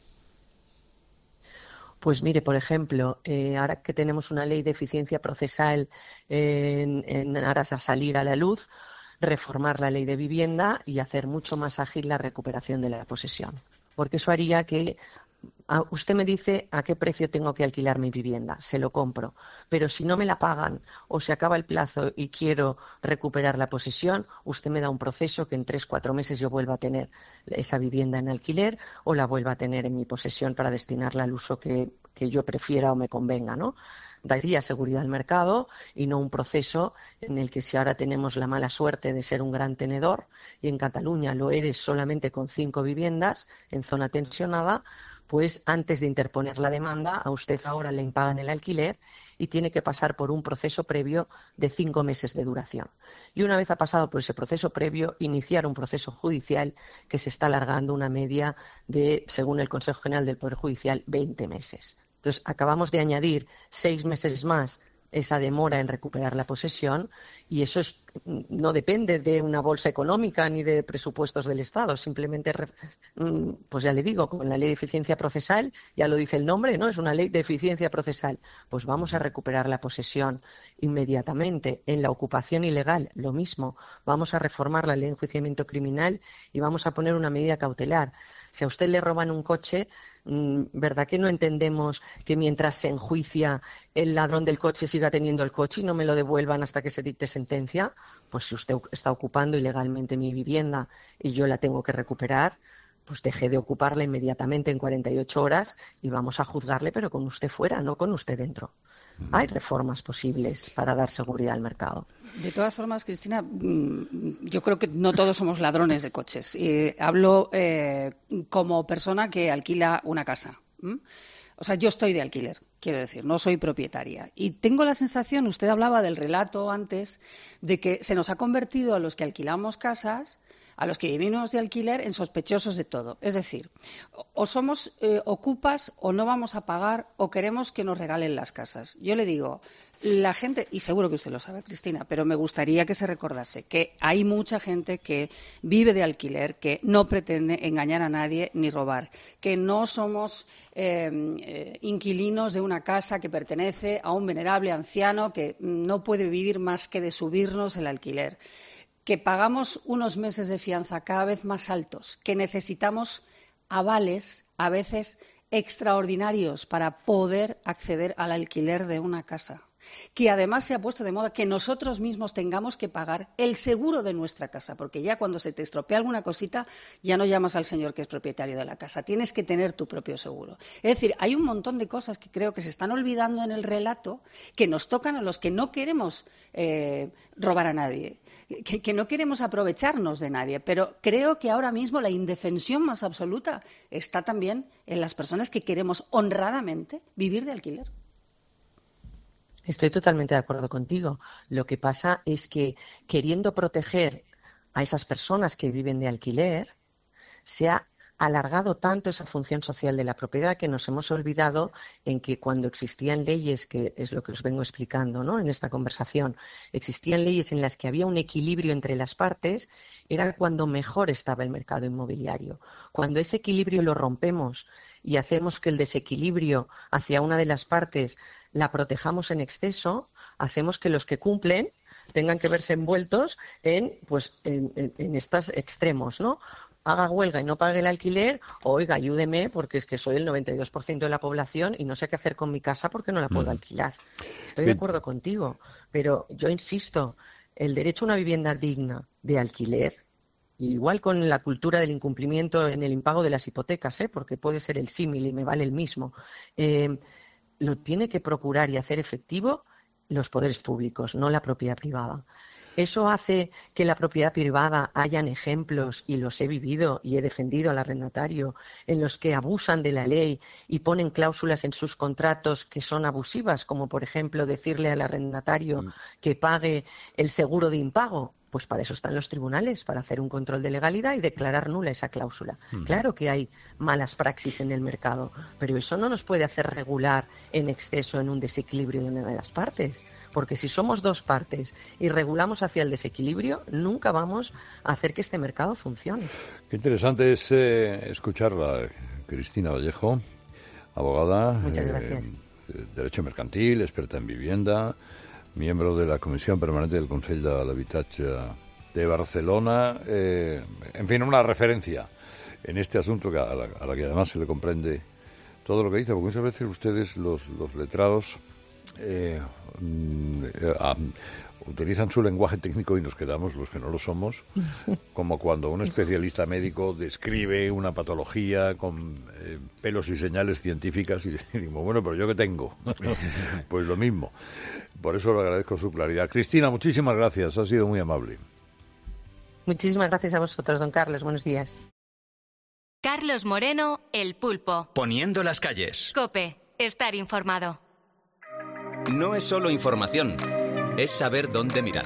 Pues mire, por ejemplo, eh, ahora que tenemos una ley de eficiencia procesal en, en aras a salir a la luz, reformar la ley de vivienda y hacer mucho más ágil la recuperación de la posesión. Porque eso haría que a, usted me dice a qué precio tengo que alquilar mi vivienda, se lo compro. Pero si no me la pagan o se acaba el plazo y quiero recuperar la posesión, usted me da un proceso que en tres, cuatro meses yo vuelva a tener esa vivienda en alquiler o la vuelva a tener en mi posesión para destinarla al uso que, que yo prefiera o me convenga, ¿no? Daría seguridad al mercado y no un proceso en el que, si ahora tenemos la mala suerte de ser un gran tenedor y en Cataluña lo eres solamente con cinco viviendas en zona tensionada, pues antes de interponer la demanda a usted ahora le impagan el alquiler y tiene que pasar por un proceso previo de cinco meses de duración. Y una vez ha pasado por ese proceso previo, iniciar un proceso judicial que se está alargando una media de, según el Consejo General del Poder Judicial, veinte meses. Entonces, acabamos de añadir seis meses más esa demora en recuperar la posesión, y eso es, no depende de una bolsa económica ni de presupuestos del Estado, simplemente, pues ya le digo, con la ley de eficiencia procesal, ya lo dice el nombre, ¿no? Es una ley de eficiencia procesal. Pues vamos a recuperar la posesión inmediatamente. En la ocupación ilegal, lo mismo. Vamos a reformar la ley de enjuiciamiento criminal y vamos a poner una medida cautelar. Si a usted le roban un coche, ¿verdad que no entendemos que mientras se enjuicia el ladrón del coche siga teniendo el coche y no me lo devuelvan hasta que se dicte sentencia? Pues si usted está ocupando ilegalmente mi vivienda y yo la tengo que recuperar, pues deje de ocuparla inmediatamente en cuarenta y ocho horas y vamos a juzgarle, pero con usted fuera, no con usted dentro. Hay reformas posibles para dar seguridad al mercado. De todas formas, Cristina, yo creo que no todos somos ladrones de coches. Eh, hablo eh, como persona que alquila una casa. ¿Mm? O sea, yo estoy de alquiler, quiero decir, no soy propietaria. Y tengo la sensación, usted hablaba del relato antes, de que se nos ha convertido a los que alquilamos casas, a los que vivimos de alquiler, en sospechosos de todo. Es decir, o somos eh, ocupas o no vamos a pagar o queremos que nos regalen las casas. Yo le digo, la gente, y seguro que usted lo sabe, Cristina, pero me gustaría que se recordase que hay mucha gente que vive de alquiler, que no pretende engañar a nadie ni robar, que no somos eh, eh, inquilinos de una casa que pertenece a un venerable anciano que no puede vivir más que de subirnos el alquiler, que pagamos unos meses de fianza cada vez más altos, que necesitamos avales a veces extraordinarios para poder acceder al alquiler de una casa, que además se ha puesto de moda que nosotros mismos tengamos que pagar el seguro de nuestra casa, porque ya cuando se te estropea alguna cosita ya no llamas al señor que es propietario de la casa, tienes que tener tu propio seguro. Es decir, hay un montón de cosas que creo que se están olvidando en el relato, que nos tocan a los que no queremos eh, robar a nadie, que, que no queremos aprovecharnos de nadie, pero creo que ahora mismo la indefensión más absoluta está también en las personas que queremos honradamente vivir de alquiler. Estoy totalmente de acuerdo contigo. Lo que pasa es que, queriendo proteger a esas personas que viven de alquiler, se ha alargado tanto esa función social de la propiedad que nos hemos olvidado en que cuando existían leyes, que es lo que os vengo explicando, ¿no?, en esta conversación, existían leyes en las que había un equilibrio entre las partes, era cuando mejor estaba el mercado inmobiliario. Cuando ese equilibrio lo rompemos y hacemos que el desequilibrio hacia una de las partes la protejamos en exceso, hacemos que los que cumplen tengan que verse envueltos en, pues, en, en, en estos extremos, ¿no? Haga huelga y no pague el alquiler, oiga, ayúdeme porque es que soy el noventa y dos por ciento de la población y no sé qué hacer con mi casa porque no la puedo mm. alquilar. Estoy Bien. de acuerdo contigo, pero yo insisto, el derecho a una vivienda digna de alquiler, igual con la cultura del incumplimiento en el impago de las hipotecas, ¿eh?, porque puede ser el símil y me vale el mismo, eh, lo tiene que procurar y hacer efectivo los poderes públicos, no la propiedad privada. Eso hace que la propiedad privada hayan ejemplos, y los he vivido y he defendido al arrendatario, en los que abusan de la ley y ponen cláusulas en sus contratos que son abusivas, como por ejemplo decirle al arrendatario que pague el seguro de impago. Pues para eso están los tribunales, para hacer un control de legalidad y declarar nula esa cláusula. Mm. Claro que hay malas praxis en el mercado, pero eso no nos puede hacer regular en exceso en un desequilibrio de una de las partes, porque si somos dos partes y regulamos hacia el desequilibrio, nunca vamos a hacer que este mercado funcione. Qué interesante es eh, escucharla, Cristina Vallejo, abogada, Muchas gracias. Eh, Derecho Mercantil, experta en vivienda, miembro de la Comisión Permanente del Consell de l'Habitatge de Barcelona, eh, en fin, una referencia en este asunto que a, la, a la que además se le comprende todo lo que dice, porque muchas veces ustedes, los, los letrados, eh, eh, ah, utilizan su lenguaje técnico y nos quedamos, los que no lo somos, como cuando un especialista médico describe una patología con eh, pelos y señales científicas y, y digo, bueno, pero ¿yo qué tengo? Pues lo mismo. Por eso le agradezco su claridad. Cristina, muchísimas gracias, ha sido muy amable. Muchísimas gracias a vosotros, don Carlos. Buenos días. Carlos Moreno, El Pulpo. Poniendo las calles. COPE, estar informado. No es solo información, es saber dónde mirar.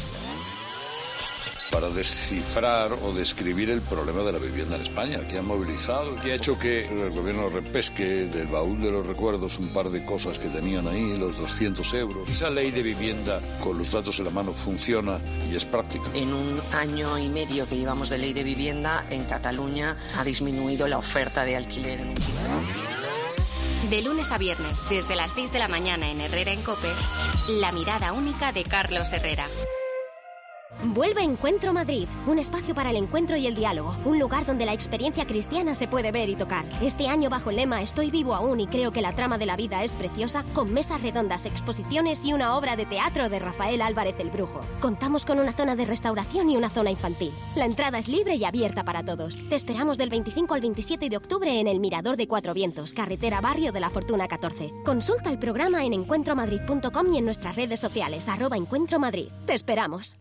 Para descifrar o describir el problema de la vivienda en España, que ha movilizado, que ha hecho que el gobierno repesque del baúl de los recuerdos un par de cosas que tenían ahí, los doscientos euros. Esa ley de vivienda, con los datos en la mano, funciona y es práctica. En un año y medio que llevamos de ley de vivienda, en Cataluña ha disminuido la oferta de alquiler en un quince por ciento. De lunes a viernes, desde las seis de la mañana en Herrera en COPE, la mirada única de Carlos Herrera. Vuelve Encuentro Madrid, un espacio para el encuentro y el diálogo, un lugar donde la experiencia cristiana se puede ver y tocar. Este año bajo el lema Estoy vivo aún y creo que la trama de la vida es preciosa, con mesas redondas, exposiciones y una obra de teatro de Rafael Álvarez el Brujo. Contamos con una zona de restauración y una zona infantil. La entrada es libre y abierta para todos. Te esperamos del veinticinco al veintisiete de octubre en el Mirador de Cuatro Vientos, carretera Barrio de la Fortuna catorce. Consulta el programa en encuentro madrid punto com y en nuestras redes sociales, arroba Encuentro Madrid. Te esperamos.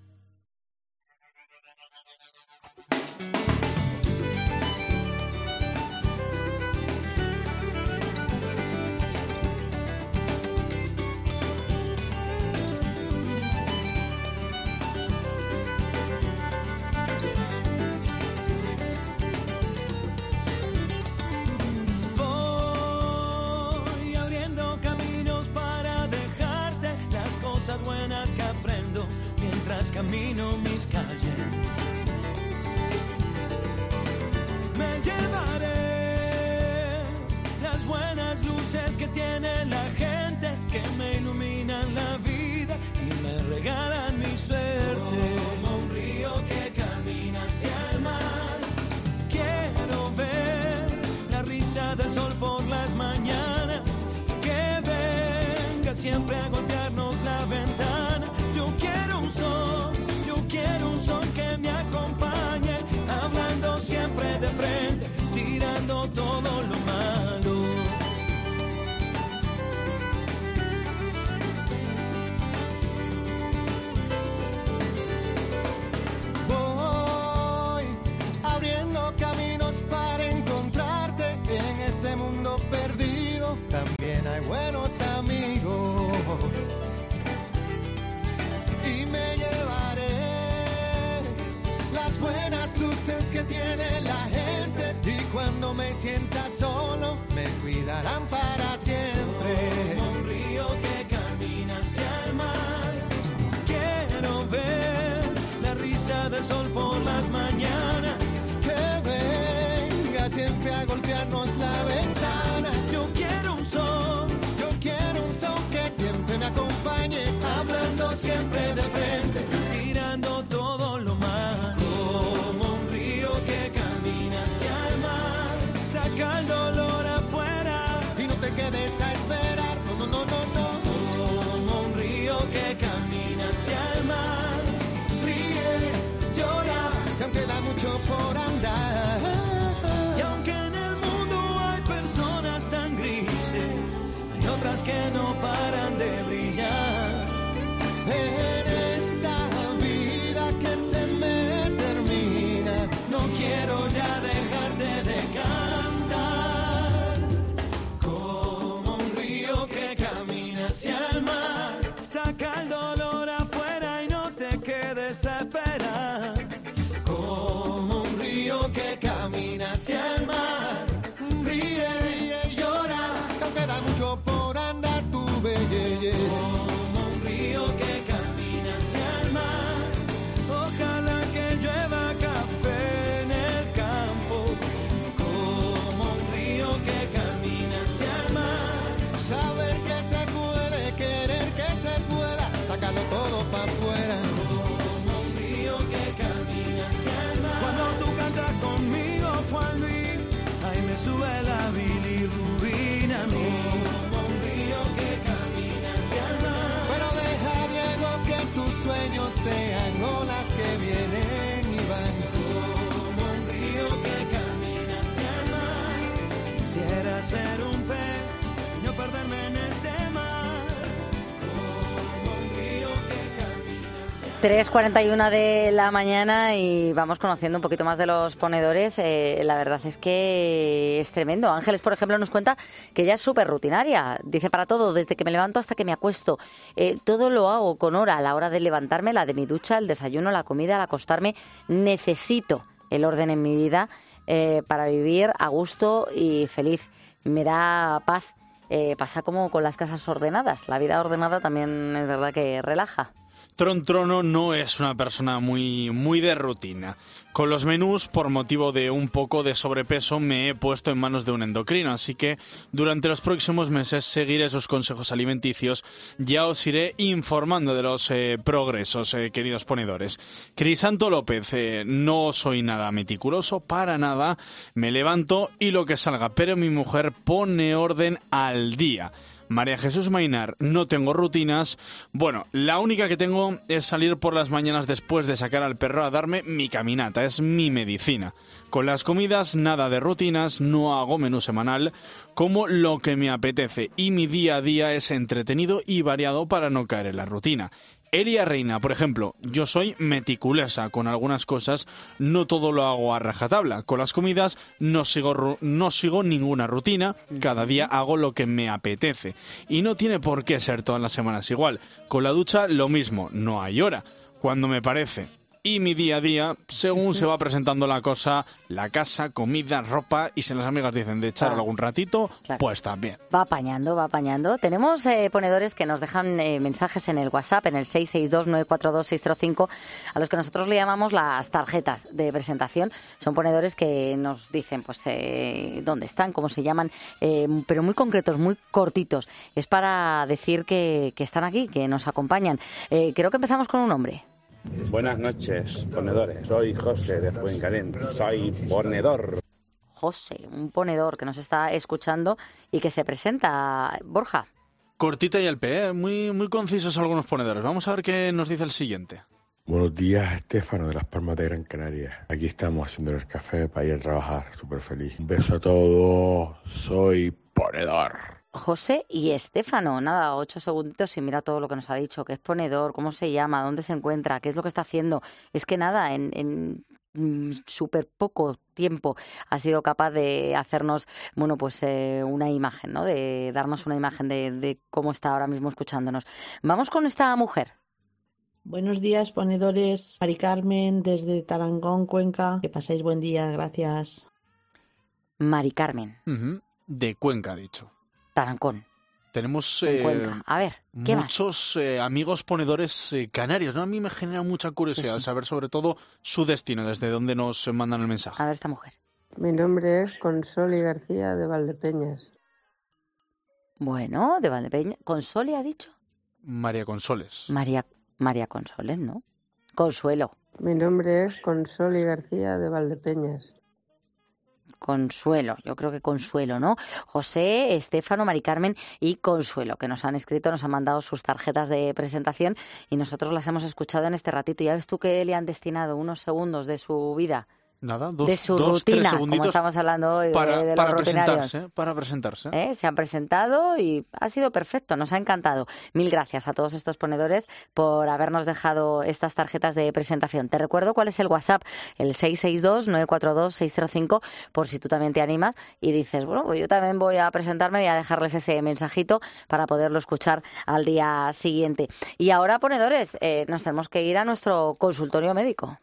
Voy abriendo caminos para dejarte las cosas buenas que aprendo mientras camino mis calles. Me llevaré las buenas luces que tiene la gente, que me iluminan la vida y me regalan mi suerte. Como un río que camina hacia el mar. Quiero ver la risa del sol por las mañanas, que venga siempre a golpearnos la ventana. Yo quiero un sol, yo quiero un sol que me acompañe, hablando siempre de frente, tirando todo lo malo. Voy abriendo caminos para encontrarte en este mundo perdido. También hay buenos amigos. Y me llevaré las buenas luces que tiene la gente y Cuando me sienta solo, me cuidarán para siempre. Como un río que camina hacia el mar. Quiero ver la risa del sol por las mañanas. Que venga siempre a golpearnos la ventana. Yo quiero un sol, yo quiero un sol que siempre me acompañe, hablando siempre de frente, tirando todo lo malo. Como un río que camina hacia el mar, saca el dolor afuera y no te quedes a esperar. No, no, no, no, no. Como un río que camina hacia el mar, ríe, llora, que aún queda mucho por andar. Y aunque en el mundo hay personas tan grises, hay otras que no paran de brillar. En esta vida que se me termina, no quiero ya dejarte de cantar. Como un río que camina hacia el mar, saca el dolor afuera y no te quedes a esperar. Como un río que camina hacia el mar, ríe, ríe, llora, que aún queda mucho por andar, tu belleza. Como un río que camina hacia el mar, ojalá que llueva café en el campo. Como un río que camina hacia el mar, saber que se puede, querer que se pueda, sacarlo todo para afuera. Como un río que camina hacia el mar. Cuando tú cantas conmigo, Juan Luis, ahí me sube la bilirrubina a mí. Como un río que camina hacia el mar. Pero deja, Diego, que tus sueños sean olas que vienen y van. Como un río que camina hacia el mar. Quisiera ser un pez y no perderme en este mar. Como un río que camina hacia el mar. tres cuarenta y una de la mañana y vamos conociendo un poquito más de los ponedores. Eh, la verdad es que es tremendo. Ángeles, por ejemplo, nos cuenta que ella es súper rutinaria. Dice, para todo, desde que me levanto hasta que me acuesto. Eh, todo lo hago con hora. A la hora de levantarme, la de mi ducha, el desayuno, la comida, al acostarme. Necesito el orden en mi vida eh, para vivir a gusto y feliz. Me da paz. Eh, pasa como con las casas ordenadas. La vida ordenada también es verdad que relaja. Tron Trono no es una persona muy, muy de rutina. Con los menús, por motivo de un poco de sobrepeso, me he puesto en manos de un endocrino, así que durante los próximos meses seguiré sus consejos alimenticios. Ya os iré informando de los eh, progresos, eh, queridos ponedores. Crisanto López, eh, no soy nada meticuloso, para nada. Me levanto y lo que salga, pero mi mujer pone orden al día. María Jesús Mainar, no tengo rutinas. Bueno, la única que tengo es salir por las mañanas después de sacar al perro a darme mi caminata, es mi medicina. Con las comidas, nada de rutinas, no hago menú semanal, como lo que me apetece y mi día a día es entretenido y variado para no caer en la rutina. Elia Reina, por ejemplo, yo soy meticulosa con algunas cosas, no todo lo hago a rajatabla. Con las comidas no sigo, no sigo ninguna rutina, cada día hago lo que me apetece. Y no tiene por qué ser todas las semanas igual. Con la ducha lo mismo, no hay hora, cuando me parece. Y mi día a día, según se va presentando la cosa, la casa, comida, ropa, y si las amigas dicen de echar Claro. algún ratito, Claro. pues también. Va apañando, va apañando. Tenemos eh, ponedores que nos dejan eh, mensajes en el WhatsApp, en el seis seis dos nueve cuatro dos seis cero cinco, a los que nosotros le llamamos las tarjetas de presentación. Son ponedores que nos dicen pues eh, dónde están, cómo se llaman, eh, pero muy concretos, muy cortitos. Es para decir que, que están aquí, que nos acompañan. Eh, creo que empezamos con un hombre. Buenas noches, ponedores. Soy José de Fuencalén. Soy ponedor. José, un ponedor que nos está escuchando y que se presenta. Borja. Cortita y al pie, ¿eh? muy, muy concisos algunos ponedores. Vamos a ver qué nos dice el siguiente. Buenos días, Estefano de Las Palmas de Gran Canaria. Aquí estamos haciendo el café para ir a trabajar, súper feliz. Un beso a todos, soy ponedor. José y Estefano, nada, ocho segunditos y mira todo lo que nos ha dicho, que es ponedor, cómo se llama, dónde se encuentra, qué es lo que está haciendo. Es que nada, en, en mm, súper poco tiempo ha sido capaz de hacernos, bueno, pues eh, una imagen, ¿no? De darnos una imagen de, de cómo está ahora mismo escuchándonos. Vamos con esta mujer. Buenos días, ponedores. Mari Carmen, desde Tarangón, Cuenca. Que paséis buen día, gracias. Mari Carmen. Uh-huh. De Cuenca, dicho. Tarancón. Tenemos En eh, Cuenca. A ver, ¿qué más? muchos eh, amigos ponedores eh, canarios, ¿no? A mí me genera mucha curiosidad saber sobre todo su destino, desde dónde nos mandan el mensaje. A ver esta mujer. Mi nombre es Consoli García de Valdepeñas. Bueno, de Valdepeñas. ¿Console ha dicho? María Consoles. María, María Consoles, ¿no? Consuelo. Mi nombre es Consoli García de Valdepeñas. Consuelo, yo creo que Consuelo, ¿no? José, Estefano, Mari Carmen y Consuelo, que nos han escrito, nos han mandado sus tarjetas de presentación y nosotros las hemos escuchado en este ratito. ¿Ya ves tú que le han destinado unos segundos de su vida? Nada, dos, de su dos rutina, tres como segunditos estamos hablando hoy para, de, de los para rutinarios. presentarse, para presentarse. ¿Eh? Se han presentado y ha sido perfecto, nos ha encantado. Mil gracias a todos estos ponedores por habernos dejado estas tarjetas de presentación. Te recuerdo cuál es el WhatsApp, el seis seis dos, nueve cuatro dos, seis cero cinco, por si tú también te animas y dices, bueno, pues yo también voy a presentarme, voy a dejarles ese mensajito para poderlo escuchar al día siguiente. Y ahora, ponedores, eh, nos tenemos que ir a nuestro consultorio médico.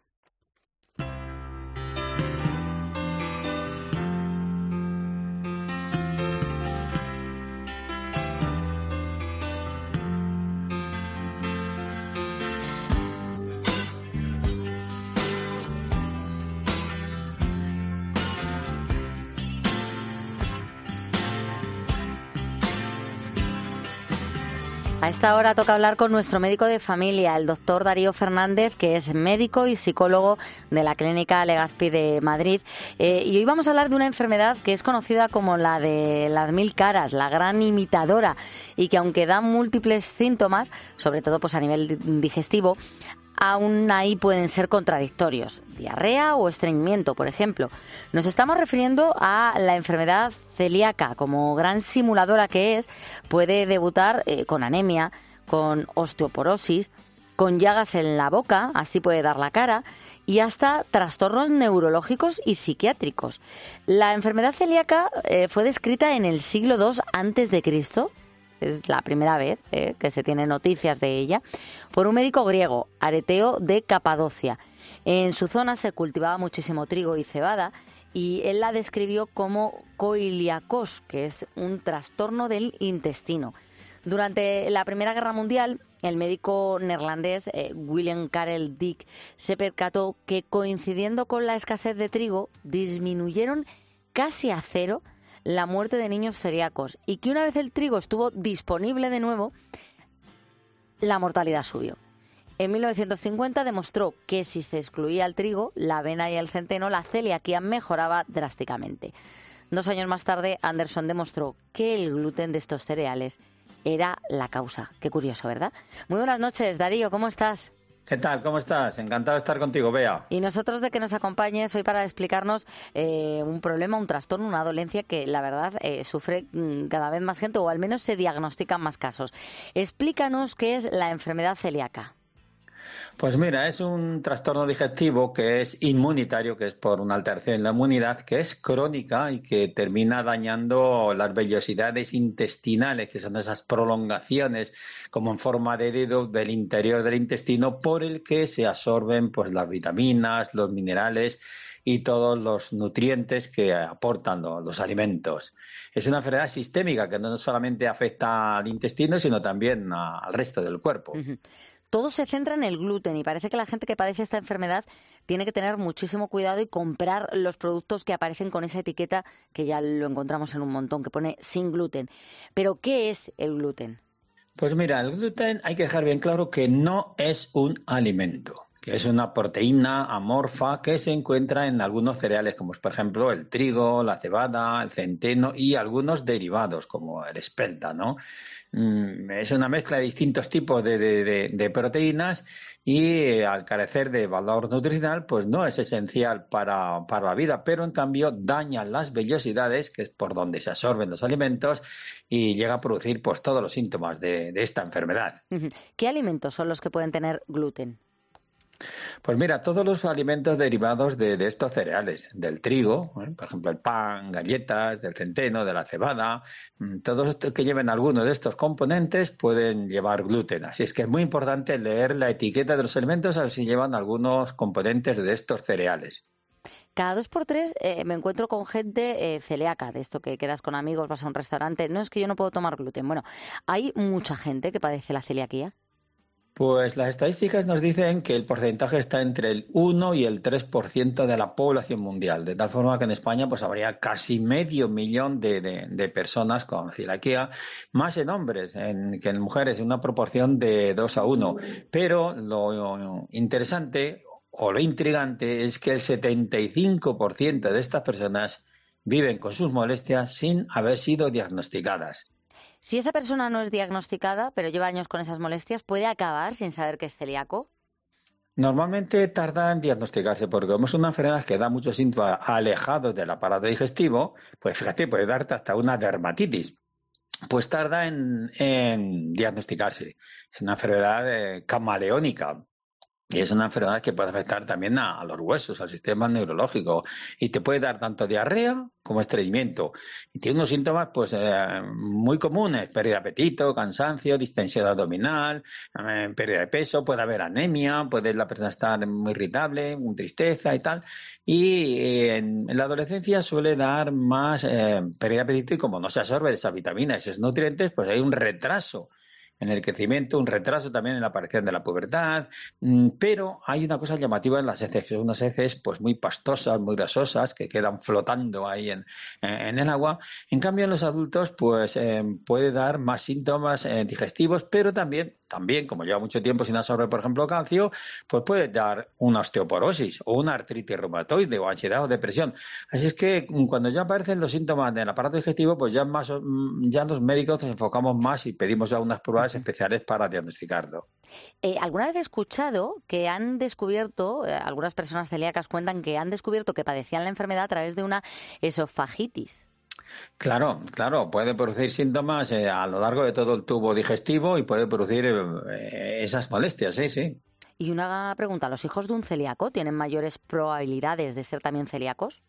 A esta hora toca hablar con nuestro médico de familia, el doctor Darío Fernández, que es médico y psicólogo de la Clínica Legazpi de Madrid. Eh, y hoy vamos a hablar de una enfermedad que es conocida como la de las mil caras, la gran imitadora, y que aunque da múltiples síntomas, sobre todo pues a nivel digestivo, aún ahí pueden ser contradictorios. Diarrea o estreñimiento, por ejemplo. Nos estamos refiriendo a la enfermedad celíaca. Como gran simuladora que es, puede debutar eh, con anemia, con osteoporosis, con llagas en la boca, así puede dar la cara, y hasta trastornos neurológicos y psiquiátricos. La enfermedad celíaca eh, fue descrita en el siglo segundo antes de Cristo. Es la primera vez eh, que se tienen noticias de ella, por un médico griego, Areteo de Capadocia. En su zona se cultivaba muchísimo trigo y cebada y él la describió como coiliacos, que es un trastorno del intestino. Durante la Primera Guerra Mundial, el médico neerlandés eh, William Karel Dick se percató que, coincidiendo con la escasez de trigo, disminuyeron casi a cero la muerte de niños celíacos y que una vez el trigo estuvo disponible de nuevo, la mortalidad subió. En mil novecientos cincuenta demostró que si se excluía el trigo, la avena y el centeno, la celiaquía mejoraba drásticamente. Dos años más tarde, Anderson demostró que el gluten de estos cereales era la causa. Qué curioso, ¿verdad? Muy buenas noches, Darío, ¿cómo estás? ¿Qué tal? ¿Cómo estás? Encantado de estar contigo, Bea. Y nosotros de que nos acompañes hoy para explicarnos eh, un problema, un trastorno, una dolencia que la verdad eh, sufre mm, cada vez más gente, o al menos se diagnostican más casos. Explícanos qué es la enfermedad celíaca. Pues mira, es un trastorno digestivo que es inmunitario, que es por una alteración en la inmunidad, que es crónica y que termina dañando las vellosidades intestinales, que son esas prolongaciones como en forma de dedo del interior del intestino por el que se absorben pues las vitaminas, los minerales y todos los nutrientes que aportan los, los alimentos. Es una enfermedad sistémica que no solamente afecta al intestino, sino también a, al resto del cuerpo. Uh-huh. Todo se centra en el gluten y parece que la gente que padece esta enfermedad tiene que tener muchísimo cuidado y comprar los productos que aparecen con esa etiqueta, que ya lo encontramos en un montón, que pone sin gluten. Pero, ¿qué es el gluten? Pues mira, el gluten hay que dejar bien claro que no es un alimento, que es una proteína amorfa que se encuentra en algunos cereales, como por ejemplo el trigo, la cebada, el centeno y algunos derivados, como el espelta, ¿no? Es una mezcla de distintos tipos de, de, de, de proteínas y eh, al carecer de valor nutricional, pues no es esencial para, para la vida, pero en cambio daña las vellosidades, que es por donde se absorben los alimentos, y llega a producir pues todos los síntomas de, de esta enfermedad. ¿Qué alimentos son los que pueden tener gluten? Pues mira, todos los alimentos derivados de, de estos cereales, del trigo, ¿eh? Por ejemplo el pan, galletas, del centeno, de la cebada, todos estos que lleven alguno de estos componentes pueden llevar gluten. Así es que es muy importante leer la etiqueta de los alimentos a ver si llevan algunos componentes de estos cereales. Cada dos por tres eh, me encuentro con gente eh, celíaca, de esto que quedas con amigos, vas a un restaurante. No, es que yo no puedo tomar gluten. Bueno, ¿hay mucha gente que padece la celiaquía? Pues las estadísticas nos dicen que el porcentaje está entre el uno y el tres por ciento de la población mundial, de tal forma que en España pues habría casi medio millón de, de, de personas con celiaquía, más en hombres en, que en mujeres, en una proporción de dos a uno. Pero lo interesante o lo intrigante es que el setenta y cinco por ciento de estas personas viven con sus molestias sin haber sido diagnosticadas. Si esa persona no es diagnosticada, pero lleva años con esas molestias, ¿puede acabar sin saber que es celíaco? Normalmente tarda en diagnosticarse porque como es una enfermedad que da muchos síntomas alejados del aparato digestivo, pues fíjate, puede darte hasta una dermatitis. Pues tarda en, en diagnosticarse. Es una enfermedad eh, camaleónica. Y es una enfermedad que puede afectar también a, a los huesos, al sistema neurológico. Y te puede dar tanto diarrea como estreñimiento. Y tiene unos síntomas pues eh, muy comunes. Pérdida de apetito, cansancio, distensión abdominal, eh, pérdida de peso. Puede haber anemia, puede la persona estar muy irritable, con tristeza y tal. Y eh, en, en la adolescencia suele dar más eh, pérdida de apetito y como no se absorbe esas vitaminas y esos nutrientes, pues hay un retraso en el crecimiento, un retraso también en la aparición de la pubertad, pero hay una cosa llamativa en las heces, que son unas heces pues muy pastosas, muy grasosas, que quedan flotando ahí en, en el agua. En cambio, en los adultos pues eh, puede dar más síntomas eh, digestivos, pero también, también, como lleva mucho tiempo sin absorber, por ejemplo, calcio, pues puede dar una osteoporosis o una artritis reumatoide o ansiedad o depresión. Así es que cuando ya aparecen los síntomas del aparato digestivo, pues ya, más, ya los médicos nos enfocamos más y pedimos ya unas pruebas especiales para diagnosticarlo. Eh, ¿Alguna vez he escuchado que han descubierto, eh, algunas personas celíacas cuentan que han descubierto que padecían la enfermedad a través de una esofagitis? Claro, claro, puede producir síntomas eh, a lo largo de todo el tubo digestivo y puede producir eh, esas molestias, sí, sí. Y una pregunta, ¿los hijos de un celíaco tienen mayores probabilidades de ser también celíacos?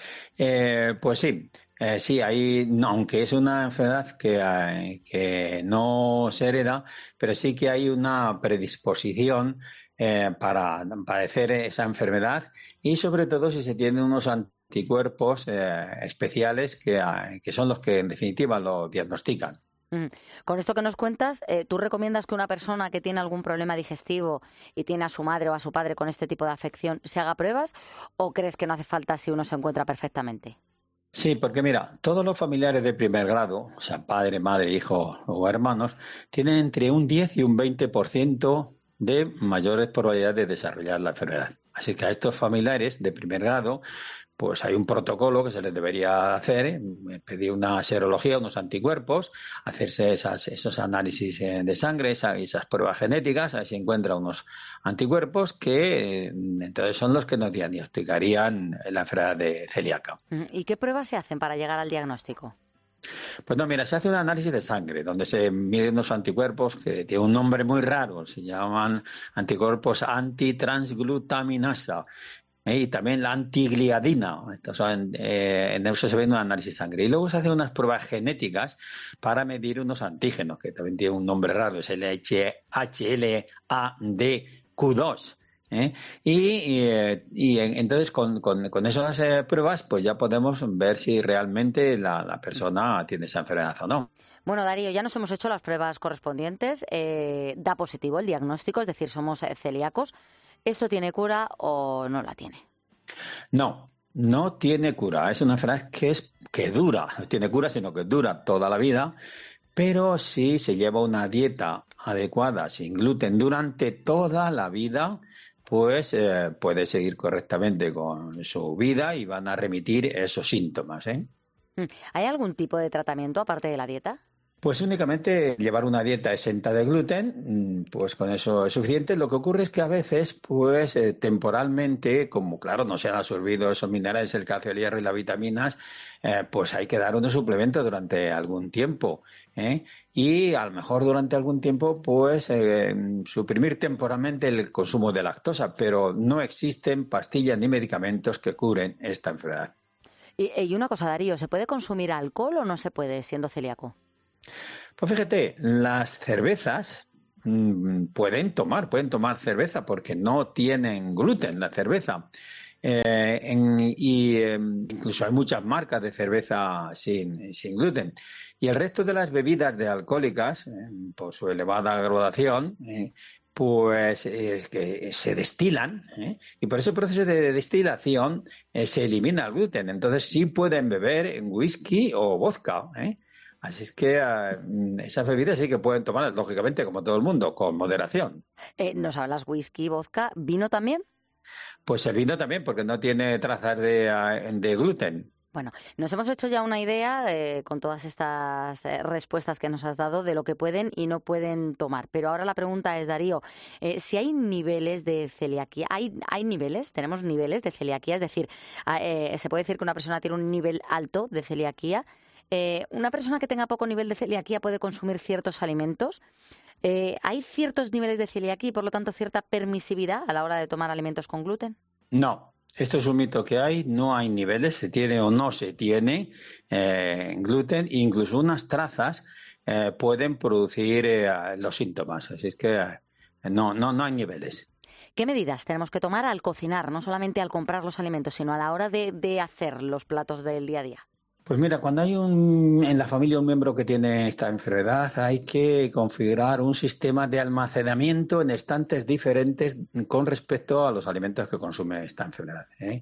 Eh, pues sí, eh, sí, hay, no, aunque es una enfermedad que, eh, que no se hereda, pero sí que hay una predisposición eh, para padecer esa enfermedad y sobre todo si se tienen unos anticuerpos eh, especiales que, eh, que son los que en definitiva lo diagnostican. Con esto que nos cuentas, eh, ¿tú recomiendas que una persona que tiene algún problema digestivo y tiene a su madre o a su padre con este tipo de afección se haga pruebas o crees que no hace falta si uno se encuentra perfectamente? Sí, porque mira, todos los familiares de primer grado, o sea, padre, madre, hijo o hermanos, tienen entre un diez y un veinte por ciento de mayores probabilidades de desarrollar la enfermedad. Así que a estos familiares de primer grado, pues hay un protocolo que se les debería hacer, ¿eh? Pedir una serología, unos anticuerpos, hacerse esas, esos análisis de sangre, esa, esas pruebas genéticas, a ver si encuentra unos anticuerpos que eh, entonces son los que nos diagnosticarían la enfermedad de celíaca. ¿Y qué pruebas se hacen para llegar al diagnóstico? Pues no, mira, se hace un análisis de sangre donde se miden unos anticuerpos que tienen un nombre muy raro, se llaman anticuerpos antitransglutaminasa. ¿eh? Y también la antigliadina. Entonces, en, eh, en eso se ve un análisis de sangre. Y luego se hacen unas pruebas genéticas para medir unos antígenos, que también tienen un nombre raro, es el H L A D Q dos. ¿eh? Y, y, y entonces con, con, con esas eh, pruebas pues ya podemos ver si realmente la, la persona tiene esa enfermedad o no. Bueno, Darío, ya nos hemos hecho las pruebas correspondientes. Eh, da positivo el diagnóstico, es decir, somos celíacos. ¿Esto tiene cura o no la tiene? No, no tiene cura. Es una enfermedad que, es, que dura. No tiene cura, sino que dura toda la vida. Pero si se lleva una dieta adecuada, sin gluten, durante toda la vida, pues eh, puede seguir correctamente con su vida y van a remitir esos síntomas, ¿eh? ¿Hay algún tipo de tratamiento aparte de la dieta? Pues únicamente llevar una dieta exenta de gluten, pues con eso es suficiente. Lo que ocurre es que a veces, pues eh, temporalmente, como claro no se han absorbido esos minerales, el calcio, el hierro y las vitaminas, eh, pues hay que dar unos suplementos durante algún tiempo, ¿eh? Y a lo mejor durante algún tiempo, pues eh, suprimir temporalmente el consumo de lactosa, pero no existen pastillas ni medicamentos que curen esta enfermedad. Y, y una cosa, Darío, ¿se puede consumir alcohol o no se puede siendo celíaco? Pues fíjate, las cervezas mmm, pueden tomar, pueden tomar cerveza porque no tienen gluten la cerveza. Eh, en- y eh, incluso hay muchas marcas de cerveza sin, sin gluten. Y el resto de las bebidas de alcohólicas, eh, por su elevada graduación, eh, pues eh, que se destilan, ¿eh? Y por ese proceso de destilación eh, se elimina el gluten. Entonces sí pueden beber en whisky o vodka, ¿eh? Así es que eh, esas bebidas sí que pueden tomarlas, lógicamente, como todo el mundo, con moderación. Eh, ¿Nos hablas whisky, vodka, vino también? Pues el vino también, porque no tiene trazas de, eh, de gluten. Bueno, nos hemos hecho ya una idea eh, con todas estas eh, respuestas que nos has dado de lo que pueden y no pueden tomar. Pero ahora la pregunta es, Darío, eh, si hay niveles de celiaquía, ¿hay, hay niveles? ¿Tenemos niveles de celiaquía? Es decir, ah, eh, ¿se puede decir que una persona tiene un nivel alto de celiaquía? Eh, ¿Una persona que tenga poco nivel de celiaquía puede consumir ciertos alimentos? Eh, ¿Hay ciertos niveles de celiaquía y, por lo tanto, cierta permisividad a la hora de tomar alimentos con gluten? No, esto es un mito que hay, no hay niveles, se tiene o no se tiene eh, gluten, e incluso unas trazas eh, pueden producir eh, los síntomas, así es que eh, no, no, no hay niveles. ¿Qué medidas tenemos que tomar al cocinar, no solamente al comprar los alimentos, sino a la hora de, de hacer los platos del día a día? Pues mira, cuando hay un, en la familia un miembro que tiene esta enfermedad, hay que configurar un sistema de almacenamiento en estantes diferentes con respecto a los alimentos que consume esta enfermedad, ¿eh?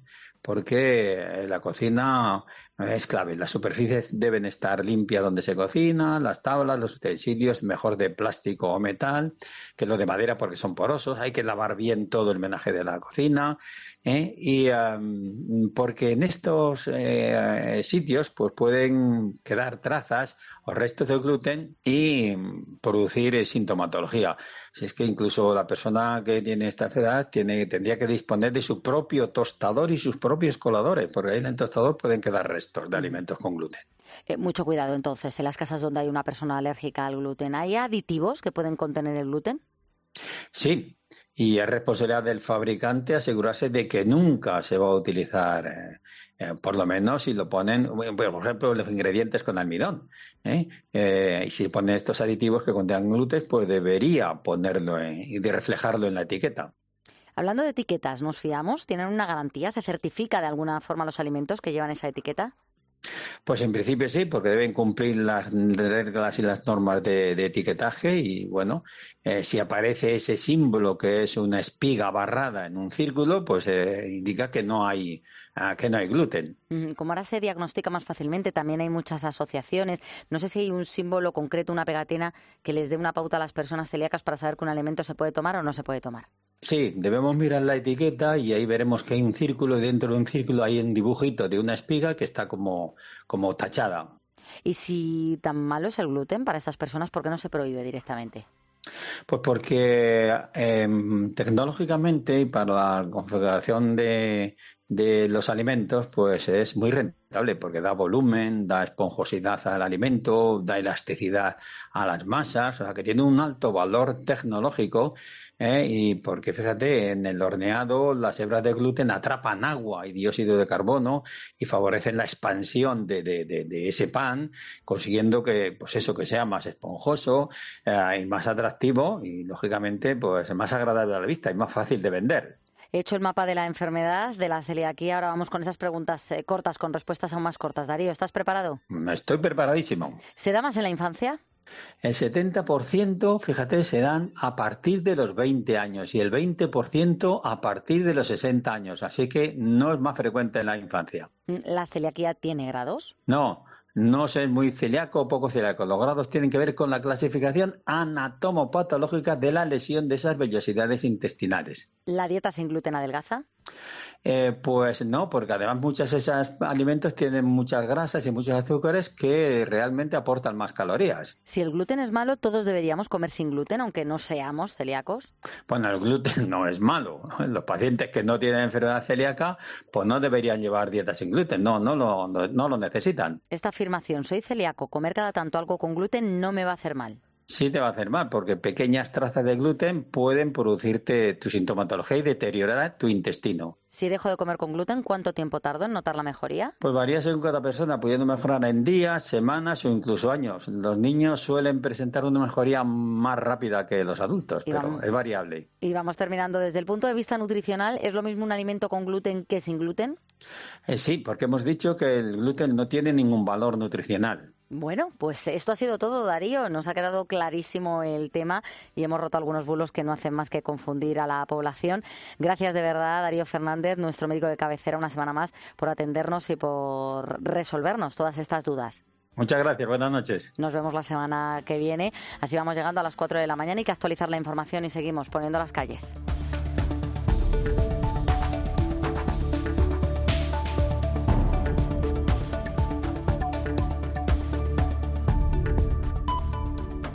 Porque la cocina es clave. Las superficies deben estar limpias donde se cocina, las tablas, los utensilios, mejor de plástico o metal que los de madera porque son porosos. Hay que lavar bien todo el menaje de la cocina, ¿eh? Y um, porque en estos eh, sitios pues pueden quedar trazas o restos de gluten y producir eh, sintomatología. Si es que incluso la persona que tiene esta enfermedad tiene, tendría que disponer de su propio tostador y sus propios coladores, porque ahí en el tostador pueden quedar restos de alimentos con gluten. Eh, mucho cuidado entonces en las casas donde hay una persona alérgica al gluten. ¿Hay aditivos que pueden contener el gluten? Sí, y es responsabilidad del fabricante asegurarse de que nunca se va a utilizar, eh, eh, por lo menos si lo ponen, bueno, por ejemplo, los ingredientes con almidón, ¿eh? Eh, y si ponen estos aditivos que contengan gluten, pues debería ponerlo en- y de reflejarlo en la etiqueta. Hablando de etiquetas, ¿nos fiamos? ¿Tienen una garantía? ¿Se certifica de alguna forma los alimentos que llevan esa etiqueta? Pues en principio sí, porque deben cumplir las reglas y las normas de, de etiquetaje y bueno, eh, si aparece ese símbolo que es una espiga barrada en un círculo, pues eh, indica que no hay ah, que no hay gluten. Mm, Como ahora se diagnostica más fácilmente, también hay muchas asociaciones. No sé si hay un símbolo concreto, una pegatina, que les dé una pauta a las personas celíacas para saber que un alimento se puede tomar o no se puede tomar. Sí, debemos mirar la etiqueta y ahí veremos que hay un círculo y dentro de un círculo hay un dibujito de una espiga que está como, como tachada. Y si tan malo es el gluten para estas personas, ¿por qué no se prohíbe directamente? Pues porque eh, tecnológicamente y para la configuración de, de los alimentos, pues es muy rentable porque da volumen, da esponjosidad al alimento, da elasticidad a las masas, o sea que tiene un alto valor tecnológico. ¿Eh? Y porque fíjate, en el horneado las hebras de gluten atrapan agua y dióxido de carbono y favorecen la expansión de, de, de, de ese pan, consiguiendo que, pues eso, que sea más esponjoso eh, y más atractivo y lógicamente pues más agradable a la vista y más fácil de vender. He hecho el mapa de la enfermedad, de la celiaquía. Ahora vamos con esas preguntas eh, cortas, con respuestas aún más cortas. Darío, ¿estás preparado? Estoy preparadísimo. ¿Se da más en la infancia? El setenta por ciento, fíjate, se dan a partir de los veinte años y el veinte por ciento a partir de los sesenta años. Así que no es más frecuente en la infancia. ¿La celiaquía tiene grados? No, no ser muy celíaco o poco celíaco. Los grados tienen que ver con la clasificación anatomopatológica de la lesión de esas vellosidades intestinales. ¿La dieta sin gluten adelgaza? Eh, pues no, porque además muchos de esos alimentos tienen muchas grasas y muchos azúcares que realmente aportan más calorías. Si el gluten es malo, todos deberíamos comer sin gluten, aunque no seamos celíacos. Bueno, el gluten no es malo. Los pacientes que no tienen enfermedad celíaca, pues no deberían llevar dieta sin gluten. No, no lo, no, no lo necesitan. Esta afirmación, soy celíaco, comer cada tanto algo con gluten no me va a hacer mal. Sí te va a hacer mal, porque pequeñas trazas de gluten pueden producirte tu sintomatología y deteriorar tu intestino. Si dejo de comer con gluten, ¿cuánto tiempo tardo en notar la mejoría? Pues varía según cada persona, pudiendo mejorar en días, semanas o incluso años. Los niños suelen presentar una mejoría más rápida que los adultos, Y pero vamos- es variable. Y vamos terminando. Desde el punto de vista nutricional, ¿es lo mismo un alimento con gluten que sin gluten? Eh, sí, porque hemos dicho que el gluten no tiene ningún valor nutricional. Bueno, pues esto ha sido todo, Darío. Nos ha quedado clarísimo el tema y hemos roto algunos bulos que no hacen más que confundir a la población. Gracias de verdad, Darío Fernández, nuestro médico de cabecera, una semana más, por atendernos y por resolvernos todas estas dudas. Muchas gracias, buenas noches. Nos vemos la semana que viene. Así vamos llegando a las cuatro de la mañana y hay que actualizar la información y seguimos poniendo las calles.